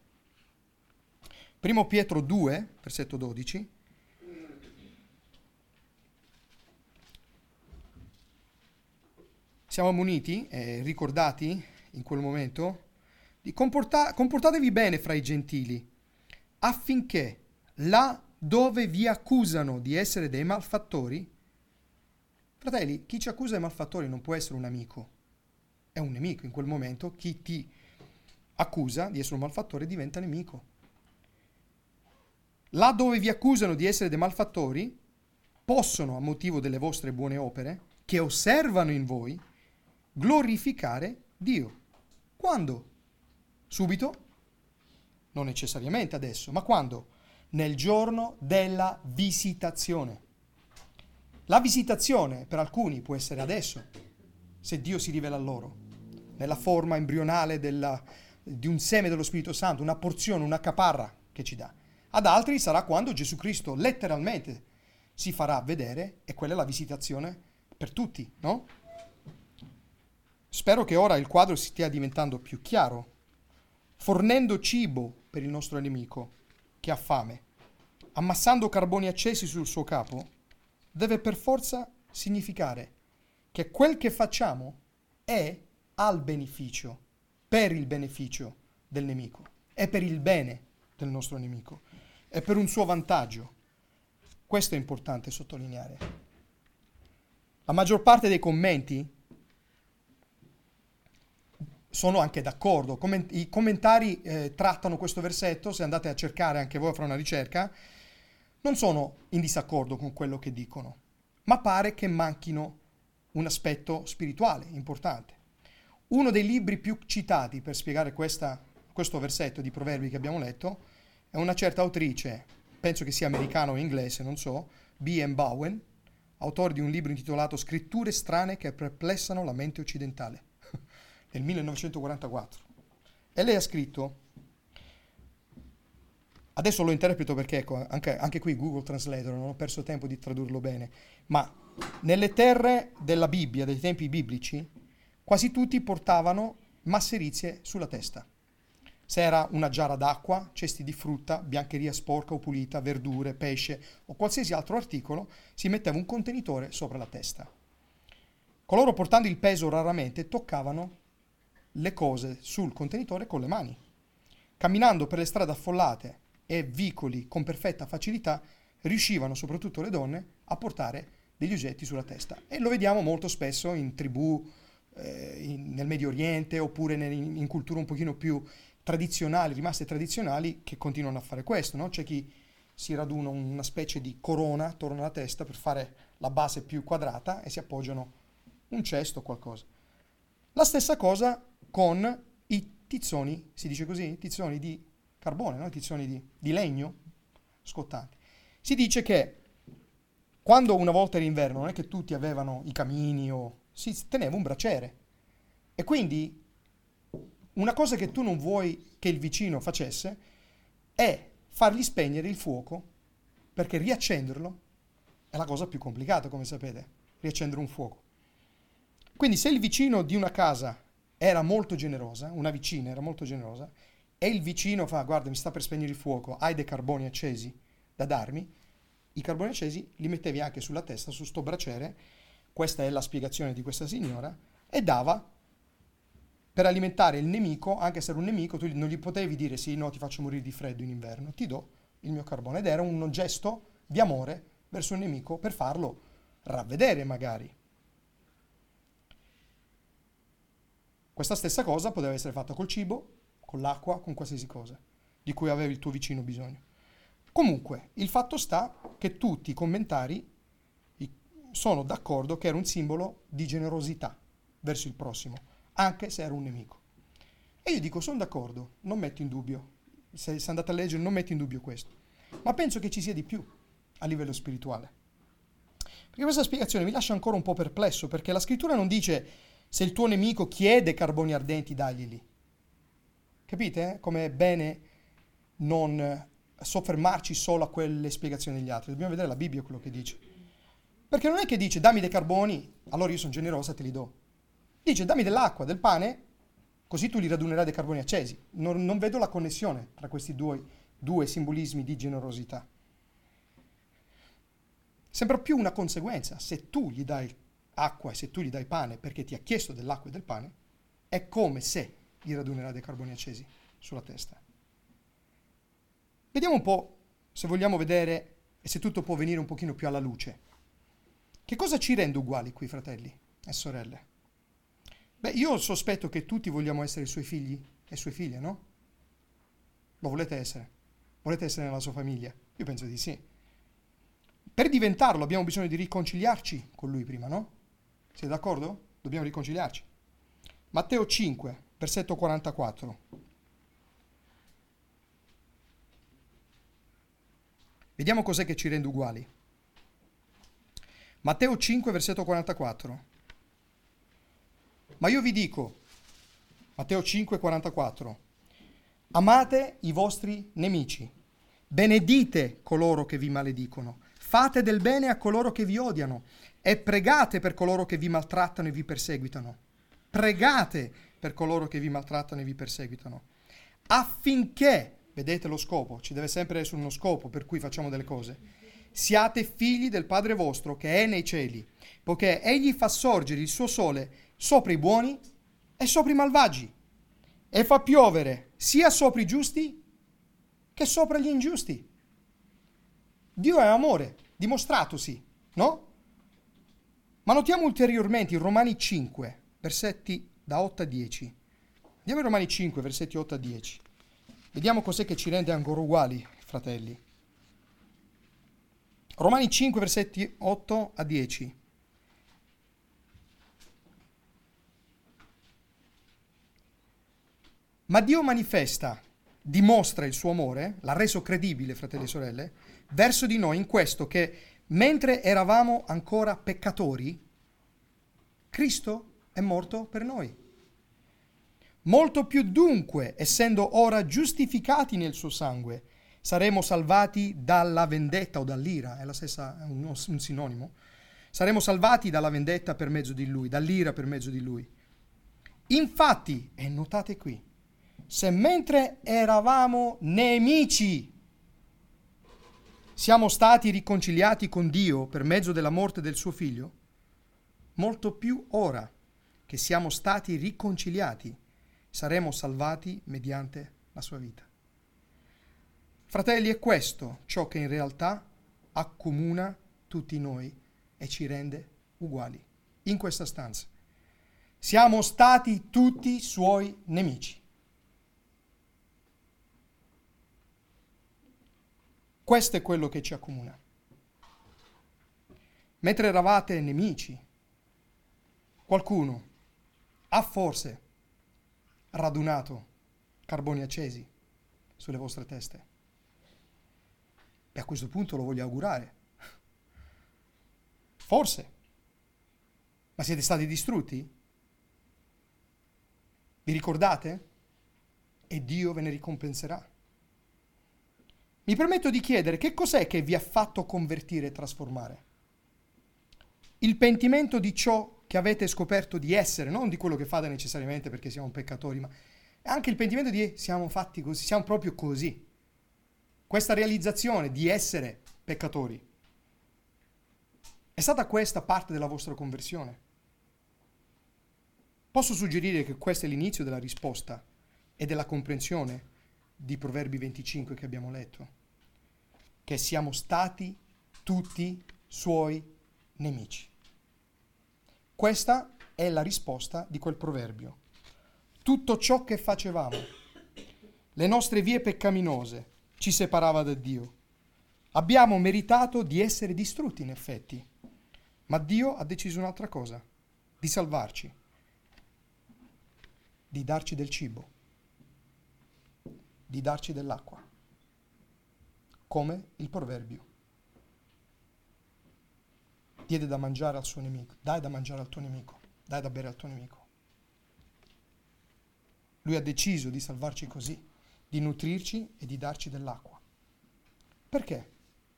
1 Pietro 2, versetto 12. Siamo ammoniti e ricordati in quel momento di comportatevi bene fra i gentili, affinché là dove vi accusano di essere dei malfattori, fratelli, chi ci accusa dei malfattori non può essere un amico, è un nemico. In quel momento chi ti accusa di essere un malfattore diventa nemico. Là dove vi accusano di essere dei malfattori, possono, a motivo delle vostre buone opere, che osservano in voi, glorificare Dio. Quando? Subito? Non necessariamente adesso, ma quando? Nel giorno della visitazione. La visitazione per alcuni può essere adesso, se Dio si rivela a loro, nella forma embrionale di un seme dello Spirito Santo, una porzione, una caparra che ci dà. Ad altri sarà quando Gesù Cristo letteralmente si farà vedere, e quella è la visitazione per tutti, no? Spero che ora il quadro stia diventando più chiaro. Fornendo cibo per il nostro nemico che ha fame, ammassando carboni accesi sul suo capo, deve per forza significare che quel che facciamo è al beneficio, per il beneficio del nemico, è per il bene del nostro nemico, è per un suo vantaggio. Questo è importante sottolineare. La maggior parte dei commenti sono anche d'accordo. I commentari trattano questo versetto, se andate a cercare anche voi a fare una ricerca, non sono in disaccordo con quello che dicono, ma pare che manchino un aspetto spirituale importante. Uno dei libri più citati per spiegare questo versetto di Proverbi che abbiamo letto è una certa autrice, penso che sia americana o inglese, non so, B.M. Bowen, autore di un libro intitolato Scritture strane che perplessano la mente occidentale, nel 1944. E lei ha scritto, adesso lo interpreto perché ecco, anche qui Google Translator, non ho perso tempo di tradurlo bene, ma nelle terre della Bibbia, dei tempi biblici, quasi tutti portavano masserizie sulla testa. se era una giara d'acqua, cesti di frutta, biancheria sporca o pulita, verdure, pesce o qualsiasi altro articolo, si metteva un contenitore sopra la testa. Coloro portando il peso raramente toccavano le cose sul contenitore con le mani. Camminando per le strade affollate e vicoli con perfetta facilità, riuscivano, soprattutto le donne, a portare degli oggetti sulla testa. E lo vediamo molto spesso in tribù, nel Medio Oriente, oppure in culture un pochino più tradizionali, rimaste tradizionali, che continuano a fare questo, no? C'è chi si raduna una specie di corona attorno alla testa per fare la base più quadrata e si appoggiano un cesto o qualcosa. La stessa cosa con i tizzoni, si dice così? Tizzoni di carbone, no? Tizzoni di legno scottanti. Si dice che quando una volta era inverno non è che tutti avevano i camini o si teneva un braciere. E quindi una cosa che tu non vuoi che il vicino facesse è fargli spegnere il fuoco, perché riaccenderlo è la cosa più complicata, come sapete, riaccendere un fuoco. Quindi se il vicino di una casa era molto generosa, una vicina era molto generosa, e il vicino fa, guarda, mi sta per spegnere il fuoco, hai dei carboni accesi da darmi, i carboni accesi li mettevi anche sulla testa, su sto braciere, questa è la spiegazione di questa signora, e dava per alimentare il nemico, anche se era un nemico, tu non gli potevi dire sì, no, ti faccio morire di freddo in inverno, ti do il mio carbone. Ed era un gesto di amore verso il nemico per farlo ravvedere magari. Questa stessa cosa poteva essere fatta col cibo, con l'acqua, con qualsiasi cosa di cui aveva il tuo vicino bisogno. Comunque, il fatto sta che tutti i commentari sono d'accordo che era un simbolo di generosità verso il prossimo, anche se era un nemico. E io dico, sono d'accordo, non metto in dubbio, se andate a leggere non metto in dubbio questo, ma penso che ci sia di più a livello spirituale. Perché questa spiegazione mi lascia ancora un po' perplesso, perché la scrittura non dice se il tuo nemico chiede carboni ardenti, daglieli. Capite? Come è bene non soffermarci solo a quelle spiegazioni degli altri, dobbiamo vedere la Bibbia quello che dice. Perché non è che dice dammi dei carboni, allora io sono generosa, te li do. Dice dammi dell'acqua, del pane, così tu li radunerai dei carboni accesi. Non vedo la connessione tra questi due simbolismi di generosità. Sembra più una conseguenza. Se tu gli dai acqua e se tu gli dai pane perché ti ha chiesto dell'acqua e del pane, è come se gli radunerai dei carboni accesi sulla testa. Vediamo un po' se vogliamo vedere e se tutto può venire un pochino più alla luce. Che cosa ci rende uguali qui, fratelli e sorelle? Beh, io sospetto che tutti vogliamo essere suoi figli e sue figlie, no? Lo volete essere? Volete essere nella sua famiglia? Io penso di sì. Per diventarlo abbiamo bisogno di riconciliarci con lui prima, no? Siete d'accordo? Dobbiamo riconciliarci. Matteo 5, versetto 44. Vediamo cos'è che ci rende uguali. Matteo 5, versetto 44. Ma io vi dico, Matteo 5, 44, amate i vostri nemici, benedite coloro che vi maledicono, fate del bene a coloro che vi odiano e pregate per coloro che vi maltrattano e vi perseguitano. Pregate per coloro che vi maltrattano e vi perseguitano, affinché, vedete lo scopo, ci deve sempre essere uno scopo per cui facciamo delle cose, siate figli del Padre vostro che è nei cieli, poiché egli fa sorgere il suo sole sopra i buoni e sopra i malvagi, e fa piovere sia sopra i giusti che sopra gli ingiusti. Dio è amore, dimostratosi, no? Ma notiamo ulteriormente in Romani 5, versetti da 8 a 10. Andiamo in Romani 5, versetti 8 a 10. Vediamo cos'è che ci rende ancora uguali, fratelli. Romani 5, versetti 8 a 10. Ma Dio manifesta, dimostra il suo amore, l'ha reso credibile, fratelli e sorelle, verso di noi in questo che, mentre eravamo ancora peccatori, Cristo è morto per noi. Molto più dunque, essendo ora giustificati nel suo sangue, saremo salvati dalla vendetta o dall'ira, è la stessa, è un sinonimo. Saremo salvati dalla vendetta per mezzo di lui, dall'ira per mezzo di lui. Infatti, e notate qui, Se mentre eravamo nemici siamo stati riconciliati con Dio per mezzo della morte del suo figlio, molto più ora che siamo stati riconciliati saremo salvati mediante la sua vita. Fratelli, è questo ciò che in realtà accomuna tutti noi e ci rende uguali in questa stanza. Siamo stati tutti suoi nemici. Questo è quello che ci accomuna. Mentre eravate nemici, qualcuno ha forse radunato carboni accesi sulle vostre teste. E a questo punto lo voglio augurare. Forse. Ma siete stati distrutti? Vi ricordate? E Dio ve ne ricompenserà. Mi permetto di chiedere che cos'è che vi ha fatto convertire e trasformare? Il pentimento di ciò che avete scoperto di essere, non di quello che fate necessariamente perché siamo peccatori, ma anche il pentimento di siamo fatti così, siamo proprio così. Questa realizzazione di essere peccatori. È stata questa parte della vostra conversione? Posso suggerire che questo è l'inizio della risposta e della comprensione di Proverbi 25 che abbiamo letto, che siamo stati tutti suoi nemici. Questa è la risposta di quel proverbio. Tutto ciò che facevamo, le nostre vie peccaminose, ci separava da Dio. Abbiamo meritato di essere distrutti in effetti, ma Dio ha deciso un'altra cosa, di salvarci, di darci del cibo, di darci dell'acqua, come il proverbio. Diede da mangiare al suo nemico, dai da mangiare al tuo nemico, dai da bere al tuo nemico. Lui ha deciso di salvarci così, di nutrirci e di darci dell'acqua. Perché?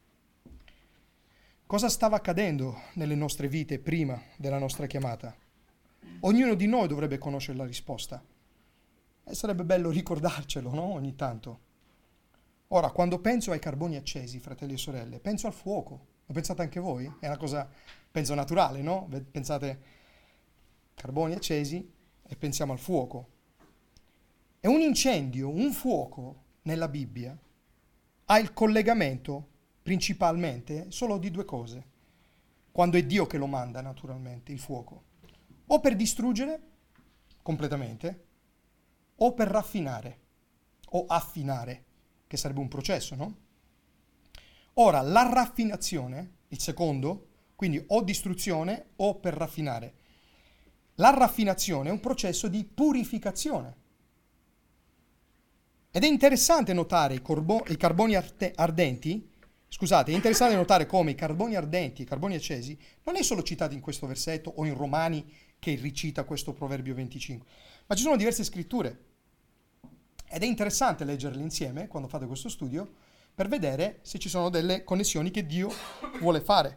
Cosa stava accadendo nelle nostre vite prima della nostra chiamata? Ognuno di noi dovrebbe conoscere la risposta. E sarebbe bello ricordarcelo, no? Ogni tanto. Ora, quando penso ai carboni accesi, fratelli e sorelle, penso al fuoco. Lo pensate anche voi? È una cosa, penso, naturale, no? Pensate carboni accesi e pensiamo al fuoco. E un incendio, un fuoco, nella Bibbia, ha il collegamento principalmente solo di due cose. Quando è Dio che lo manda, naturalmente, il fuoco. O per distruggere completamente, o per raffinare, o affinare, che sarebbe un processo, no? Ora, la raffinazione, il secondo, quindi o distruzione o per raffinare. La raffinazione è un processo di purificazione. Ed è interessante notare i carboni ardenti, scusate, è interessante notare come i carboni ardenti e i carboni accesi non è solo citato in questo versetto o in Romani che ricita questo Proverbio 25, ma ci sono diverse scritture. Ed è interessante leggerle insieme quando fate questo studio per vedere se ci sono delle connessioni che Dio vuole fare.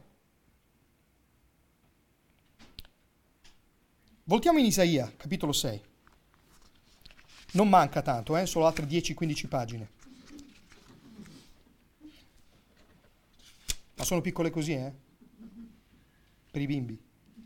Voltiamo in Isaia, capitolo 6. Non manca tanto, solo altre 10-15 pagine. Ma sono piccole così, per i bimbi.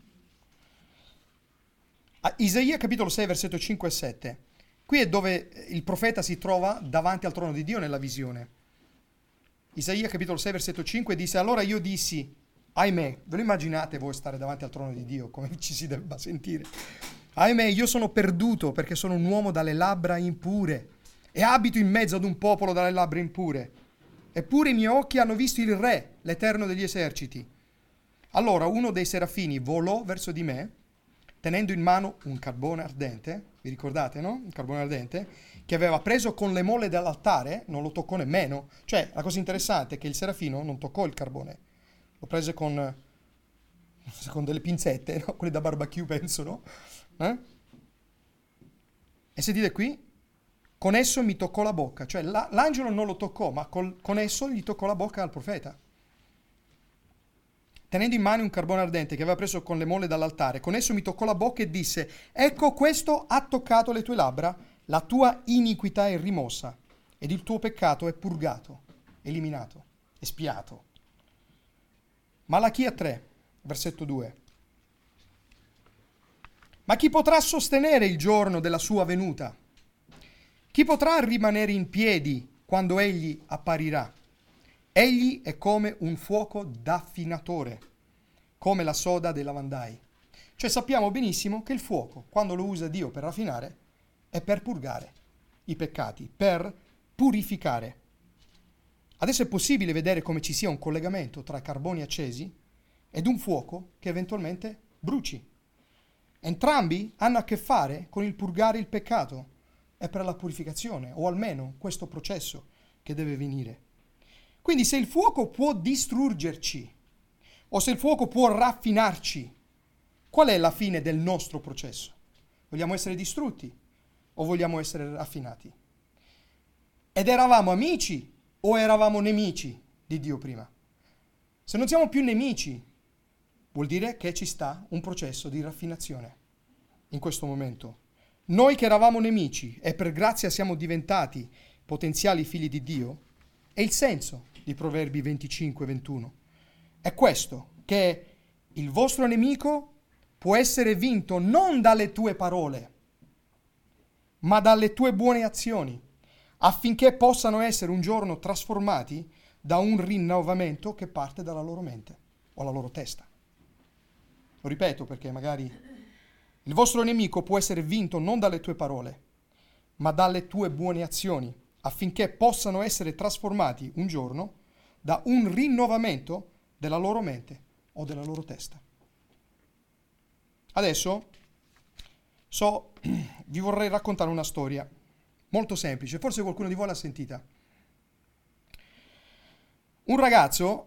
Isaia, capitolo 6, versetto 5 e 7. Qui è dove il profeta si trova davanti al trono di Dio nella visione. Isaia, capitolo 6, versetto 5 dice: allora io dissi, ahimè, ve lo immaginate voi stare davanti al trono di Dio, come ci si debba sentire? Ahimè, io sono perduto perché sono un uomo dalle labbra impure e abito in mezzo ad un popolo dalle labbra impure. Eppure i miei occhi hanno visto il Re, l'Eterno degli eserciti. Allora uno dei serafini volò verso di me, tenendo in mano un carbone ardente, vi ricordate, no? Un carbone ardente, che aveva preso con le molle dall'altare, non lo toccò nemmeno. Cioè, la cosa interessante è che il serafino non toccò il carbone, lo prese con delle pinzette, no? Quelle da barbecue, penso, no? E sentite qui, con esso mi toccò la bocca, cioè l'angelo non lo toccò, ma con esso gli toccò la bocca al profeta. Tenendo in mano un carbone ardente che aveva preso con le molle dall'altare, con esso mi toccò la bocca e disse: ecco, questo ha toccato le tue labbra la tua iniquità è rimossa ed il tuo peccato è purgato, eliminato, espiato. Malachia 3, versetto 2. Ma chi potrà sostenere il giorno della sua venuta? Chi potrà rimanere in piedi quando egli apparirà? Egli è come un fuoco d'affinatore, come la soda dei lavandai. Cioè sappiamo benissimo che il fuoco, quando lo usa Dio per raffinare, è per purgare i peccati, per purificare. Adesso è possibile vedere come ci sia un collegamento tra carboni accesi ed un fuoco che eventualmente bruci. Entrambi hanno a che fare con il purgare il peccato e per la purificazione, o almeno questo processo che deve venire. Quindi se il fuoco può distruggerci, o se il fuoco può raffinarci, qual è la fine del nostro processo? Vogliamo essere distrutti o vogliamo essere raffinati? Ed eravamo amici o eravamo nemici di Dio prima? Se non siamo più nemici, vuol dire che ci sta un processo di raffinazione in questo momento. Noi che eravamo nemici e per grazia siamo diventati potenziali figli di Dio, è il senso di Proverbi 25-21. È questo, che il vostro nemico può essere vinto non dalle tue parole, ma dalle tue buone azioni, affinché possano essere un giorno trasformati da un rinnovamento che parte dalla loro mente o la loro testa. Lo ripeto perché magari il vostro nemico può essere vinto non dalle tue parole, ma dalle tue buone azioni, affinché possano essere trasformati un giorno da un rinnovamento della loro mente o della loro testa. Adesso vi vorrei raccontare una storia molto semplice, forse qualcuno di voi l'ha sentita. Un ragazzo,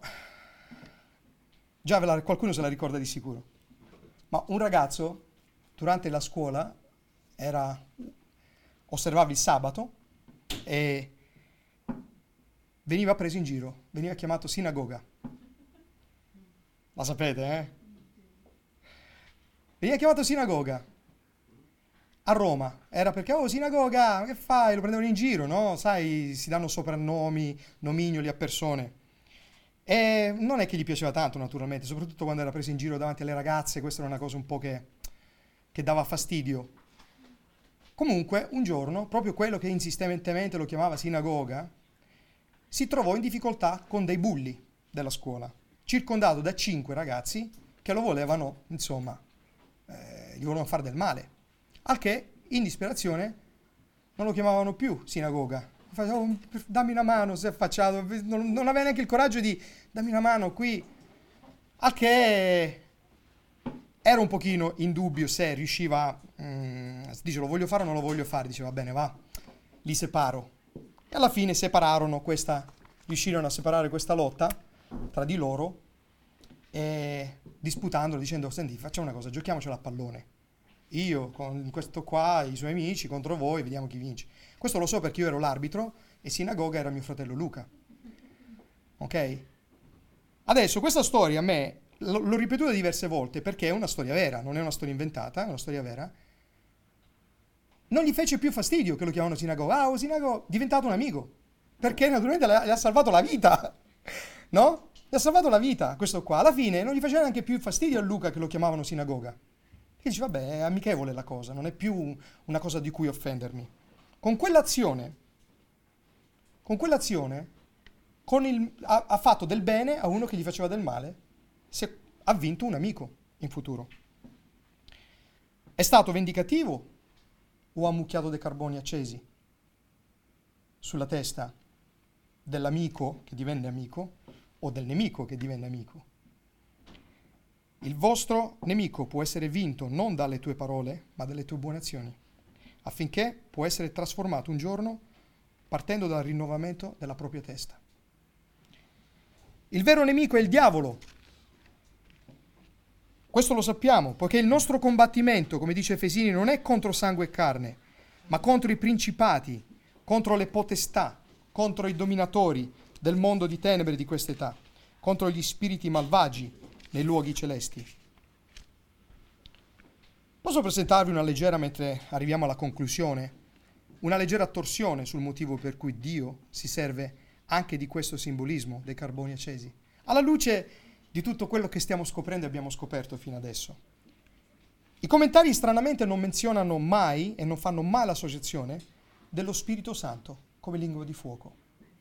qualcuno se la ricorda di sicuro, ma un ragazzo durante la scuola osservava il sabato e veniva preso in giro, veniva chiamato sinagoga. La sapete, eh? Veniva chiamato sinagoga. A Roma. Era perché, sinagoga, che fai? Lo prendevano in giro, no? Sai, si danno soprannomi, nomignoli a persone. E non è che gli piaceva tanto, naturalmente, soprattutto quando era preso in giro davanti alle ragazze, questa era una cosa un po' che dava fastidio. Comunque, un giorno, proprio quello che insistentemente lo chiamava sinagoga, si trovò in difficoltà con dei bulli della scuola, circondato da 5 ragazzi che lo volevano, insomma, gli volevano fare del male. Al che, in disperazione, non lo chiamavano più sinagoga. Faceva, dammi una mano, si è affacciato, non aveva neanche il coraggio di dammi una mano qui. Al che era un pochino in dubbio se riusciva, dice lo voglio fare o non lo voglio fare, diceva va bene va, li separo. E alla fine riuscirono a separare questa lotta tra di loro, disputandolo, dicendo senti facciamo una cosa, giochiamocela a pallone. Io con questo qua, i suoi amici contro voi, vediamo chi vince. Questo lo so perché io ero l'arbitro e sinagoga era mio fratello Luca. Ok? Adesso questa storia a me l'ho ripetuta diverse volte perché è una storia vera, non è una storia inventata, è una storia vera. Non gli fece più fastidio che lo chiamano sinagoga. Sinagoga, è diventato un amico. Perché naturalmente le ha salvato la vita. No? Gli ha salvato la vita questo qua. Alla fine non gli faceva neanche più fastidio a Luca che lo chiamavano sinagoga. E dice, vabbè, è amichevole la cosa, non è più una cosa di cui offendermi. Con quell'azione, ha fatto del bene a uno che gli faceva del male, ha vinto un amico in futuro. È stato vendicativo o ha mucchiato dei carboni accesi sulla testa dell'amico che divenne amico o del nemico che divenne amico? Il vostro nemico può essere vinto non dalle tue parole, ma dalle tue buone azioni, affinché può essere trasformato un giorno partendo dal rinnovamento della propria testa. Il vero nemico è il diavolo. Questo lo sappiamo, poiché il nostro combattimento, come dice Efesini, non è contro sangue e carne, ma contro i principati, contro le potestà, contro i dominatori del mondo di tenebre di quest'età, contro gli spiriti malvagi nei luoghi celesti. Posso presentarvi una leggera mentre arriviamo alla conclusione? una leggera torsione sul motivo per cui Dio si serve anche di questo simbolismo dei carboni accesi, alla luce di tutto quello che stiamo scoprendo e abbiamo scoperto fino adesso. I commentari stranamente non menzionano mai e non fanno mai l'associazione dello Spirito Santo come lingua di fuoco.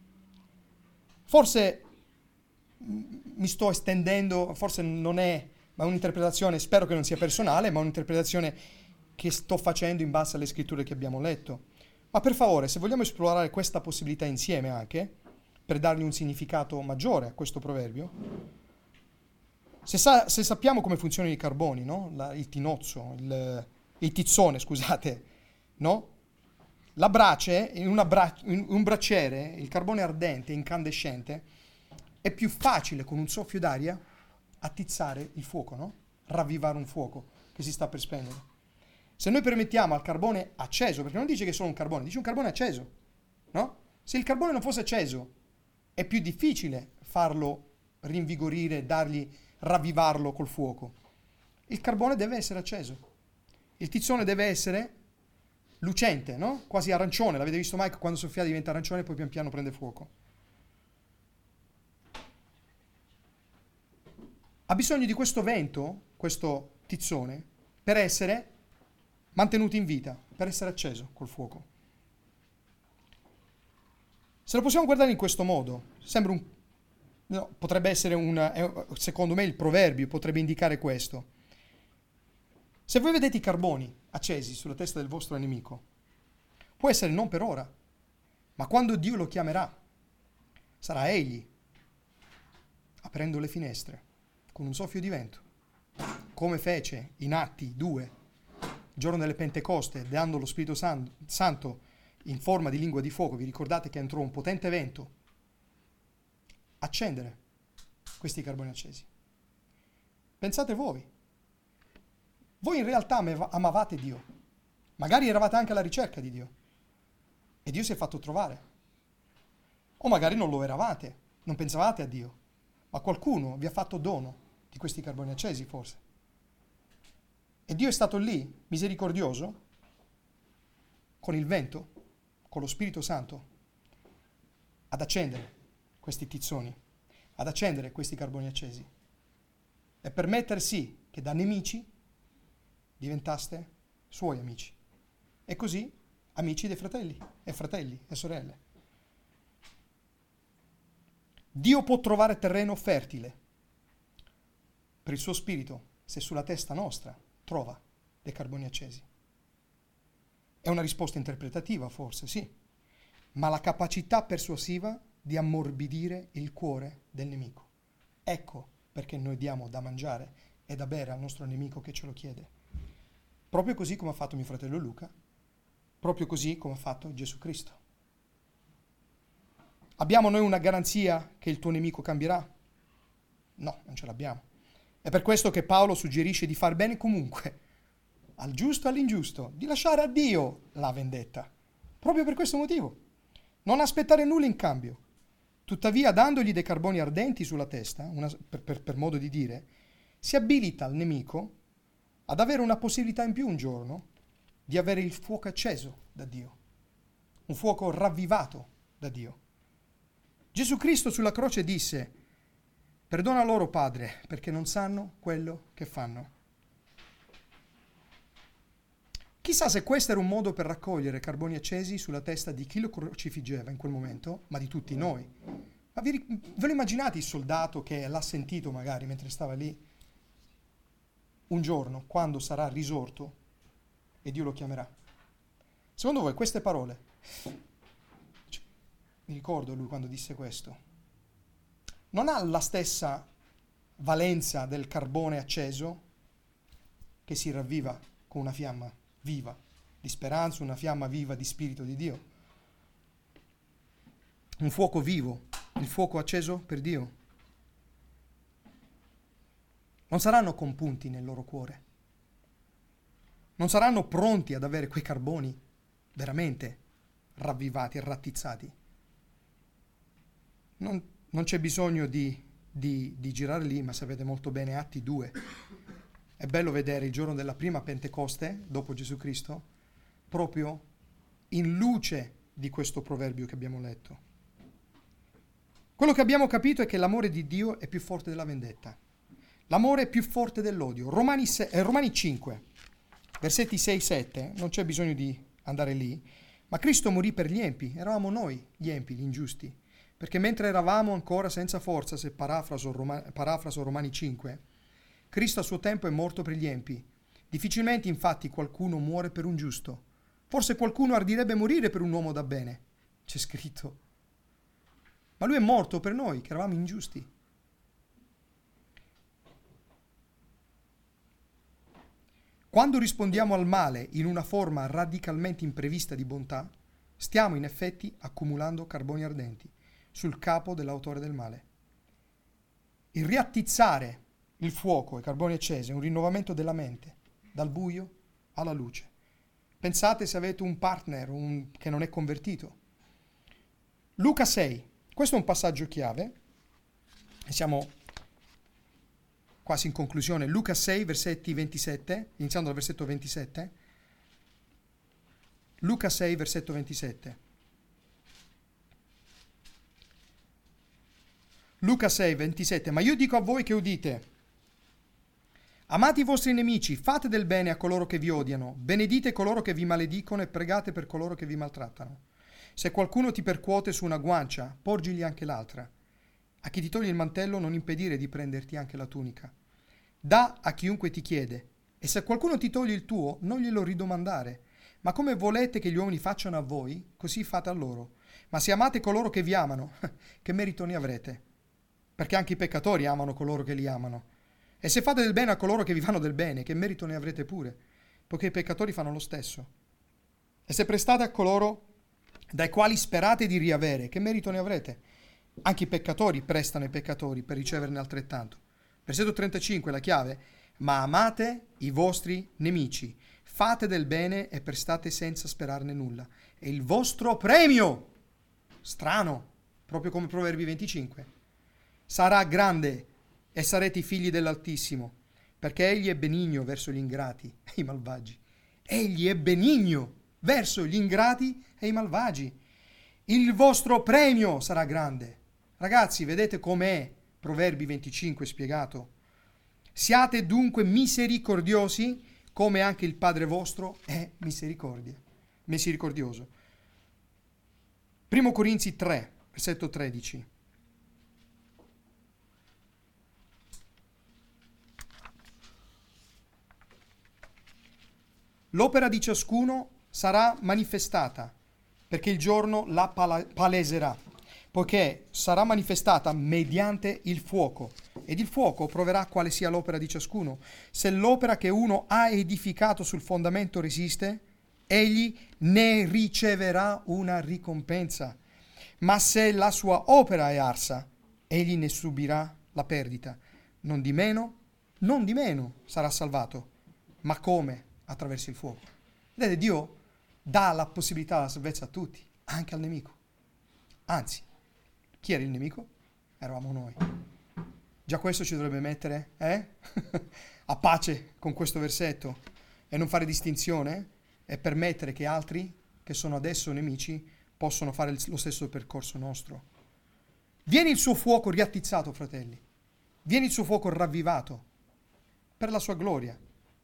Forse mi sto estendendo, forse non è, ma è un'interpretazione, spero che non sia personale, ma un'interpretazione che sto facendo in base alle scritture che abbiamo letto. Ma per favore, se vogliamo esplorare questa possibilità insieme anche, per dargli un significato maggiore a questo proverbio, se sappiamo come funzionano i carboni, no? Il tinozzo, il tizzone, scusate, no? La brace, in un braciere, il carbone ardente, incandescente, è più facile con un soffio d'aria attizzare il fuoco, no? Ravvivare un fuoco che si sta per spegnere. Se noi permettiamo al carbone acceso, perché non dice che è solo un carbone, dice un carbone acceso, no? Se il carbone non fosse acceso, è più difficile farlo rinvigorire, ravvivarlo col fuoco. Il carbone deve essere acceso. Il tizzone deve essere lucente, no? Quasi arancione. L'avete visto mai quando soffia diventa arancione e poi pian piano prende fuoco? Ha bisogno di questo vento, questo tizzone, per essere mantenuto in vita, per essere acceso col fuoco. Se lo possiamo guardare in questo modo, sembra potrebbe essere secondo me il proverbio potrebbe indicare questo. Se voi vedete i carboni accesi sulla testa del vostro nemico, può essere non per ora, ma quando Dio lo chiamerà, sarà egli, aprendo le finestre, con un soffio di vento, come fece in Atti 2, il giorno delle Pentecoste, dando lo Spirito Santo in forma di lingua di fuoco. Vi ricordate che entrò un potente vento? Accendere questi carboni accesi. Pensate voi. Voi in realtà amavate Dio. Magari eravate anche alla ricerca di Dio. E Dio si è fatto trovare. O magari non lo eravate, non pensavate a Dio. Ma qualcuno vi ha fatto dono di questi carboni accesi, forse. E Dio è stato lì, misericordioso, con il vento, con lo Spirito Santo, ad accendere questi tizzoni, ad accendere questi carboni accesi e permettere sì che da nemici diventaste suoi amici e così amici dei fratelli e sorelle. Dio può trovare terreno fertile per il suo spirito se sulla testa nostra trova dei carboni accesi. È una risposta interpretativa, forse, sì, ma la capacità persuasiva di ammorbidire il cuore del nemico. Ecco perché noi diamo da mangiare e da bere al nostro nemico che ce lo chiede. Proprio così come ha fatto mio fratello Luca, proprio così come ha fatto Gesù Cristo. Abbiamo noi una garanzia che il tuo nemico cambierà? No, non ce l'abbiamo. È per questo che Paolo suggerisce di far bene comunque, al giusto e all'ingiusto, di lasciare a Dio la vendetta. Proprio per questo motivo. Non aspettare nulla in cambio. Tuttavia, dandogli dei carboni ardenti sulla testa, per modo di dire, si abilita il nemico ad avere una possibilità in più un giorno di avere il fuoco acceso da Dio, un fuoco ravvivato da Dio. Gesù Cristo sulla croce disse: perdona loro, Padre, perché non sanno quello che fanno. Chissà se questo era un modo per raccogliere carboni accesi sulla testa di chi lo crocifiggeva in quel momento, ma di tutti noi. Ma ve lo immaginate il soldato che l'ha sentito magari mentre stava lì? Un giorno, quando sarà risorto e Dio lo chiamerà. Secondo voi queste parole, mi ricordo lui quando disse questo, non ha la stessa valenza del carbone acceso che si ravviva con una fiamma viva di speranza, una fiamma viva di Spirito di Dio? Un fuoco vivo, il fuoco acceso per Dio. Non saranno compunti nel loro cuore. Non saranno pronti ad avere quei carboni veramente ravvivati e rattizzati. Non c'è bisogno di girare lì, ma sapete molto bene Atti 2. È bello vedere il giorno della prima Pentecoste, dopo Gesù Cristo, proprio in luce di questo proverbio che abbiamo letto. Quello che abbiamo capito è che l'amore di Dio è più forte della vendetta. L'amore è più forte dell'odio. Romani 5, versetti 6-7, non c'è bisogno di andare lì, ma Cristo morì per gli empi, eravamo noi gli empi, gli ingiusti, perché mentre eravamo ancora senza forza, se parafraso Romani 5, Cristo a suo tempo è morto per gli empi. Difficilmente infatti qualcuno muore per un giusto. Forse qualcuno ardirebbe morire per un uomo da bene, c'è scritto. Ma lui è morto per noi, che eravamo ingiusti. Quando rispondiamo al male in una forma radicalmente imprevista di bontà, stiamo in effetti accumulando carboni ardenti sul capo dell'autore del male. Il riattizzare il fuoco, i carboni accesi, è un rinnovamento della mente, dal buio alla luce. Pensate se avete un partner che non è convertito. Luca 6, questo è un passaggio chiave, e siamo quasi in conclusione. Luca 6, versetti 27, iniziando dal versetto 27. Luca 6, versetto 27. Luca 6, 27. Ma io dico a voi che udite: amate i vostri nemici, fate del bene a coloro che vi odiano, benedite coloro che vi maledicono e pregate per coloro che vi maltrattano. Se qualcuno ti percuote su una guancia, porgigli anche l'altra. A chi ti toglie il mantello non impedire di prenderti anche la tunica. Dà a chiunque ti chiede, e se qualcuno ti toglie il tuo, non glielo ridomandare. Ma come volete che gli uomini facciano a voi, così fate a loro. Ma se amate coloro che vi amano, che merito ne avrete? Perché anche i peccatori amano coloro che li amano. E se fate del bene a coloro che vi fanno del bene, che merito ne avrete pure? Poiché i peccatori fanno lo stesso. E se prestate a coloro dai quali sperate di riavere, che merito ne avrete? Anche i peccatori prestano ai peccatori per riceverne altrettanto. Versetto 35, la chiave: ma amate i vostri nemici, fate del bene e prestate senza sperarne nulla. E il vostro premio, strano, proprio come Proverbi 25, sarà grande e sarete i figli dell'Altissimo, perché egli è benigno verso gli ingrati e i malvagi. Egli è benigno verso gli ingrati e i malvagi. Il vostro premio sarà grande. Ragazzi, vedete com'è Proverbi 25 spiegato? Siate dunque misericordiosi, come anche il Padre vostro è misericordioso. Primo Corinzi 3, versetto 13. L'opera di ciascuno sarà manifestata, perché il giorno la paleserà, poiché sarà manifestata mediante il fuoco, ed il fuoco proverà quale sia l'opera di ciascuno. Se l'opera che uno ha edificato sul fondamento resiste, egli ne riceverà una ricompensa. Ma se la sua opera è arsa, egli ne subirà la perdita. Non di meno sarà salvato. Ma come? Attraverso il fuoco. Vedete, Dio dà la possibilità della salvezza a tutti, anche al nemico. Anzi, chi era il nemico? Eravamo noi. Già questo ci dovrebbe mettere a pace con questo versetto e non fare distinzione e permettere che altri che sono adesso nemici possono fare lo stesso percorso nostro. Viene il suo fuoco riattizzato, fratelli. Viene il suo fuoco ravvivato per la sua gloria.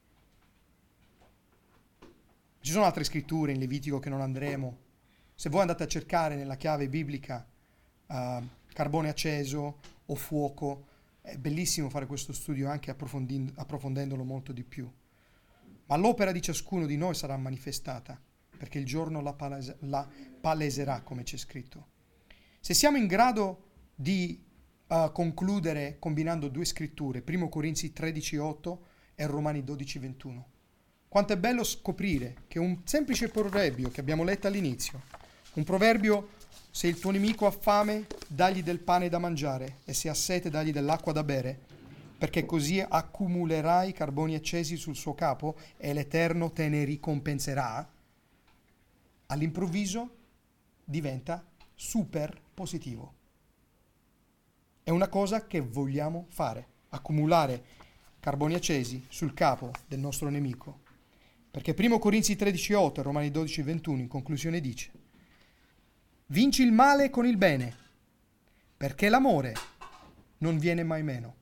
Ci sono altre scritture in Levitico che non andremo. Se voi andate a cercare nella chiave biblica carbone acceso o fuoco, è bellissimo fare questo studio anche approfondendolo molto di più. Ma l'opera di ciascuno di noi sarà manifestata, perché il giorno la paleserà, come c'è scritto. Se siamo in grado di concludere combinando due scritture, 1 Corinzi 13,8 e Romani 12,21. Quanto è bello scoprire che un semplice proverbio che abbiamo letto all'inizio, un proverbio: se il tuo nemico ha fame, dagli del pane da mangiare, e se ha sete, dagli dell'acqua da bere, perché così accumulerai carboni accesi sul suo capo e l'Eterno te ne ricompenserà, all'improvviso diventa super positivo. È una cosa che vogliamo fare, accumulare carboni accesi sul capo del nostro nemico. Perché 1 Corinzi 13,8 e Romani 12,21 in conclusione dice: vinci il male con il bene, perché l'amore non viene mai meno.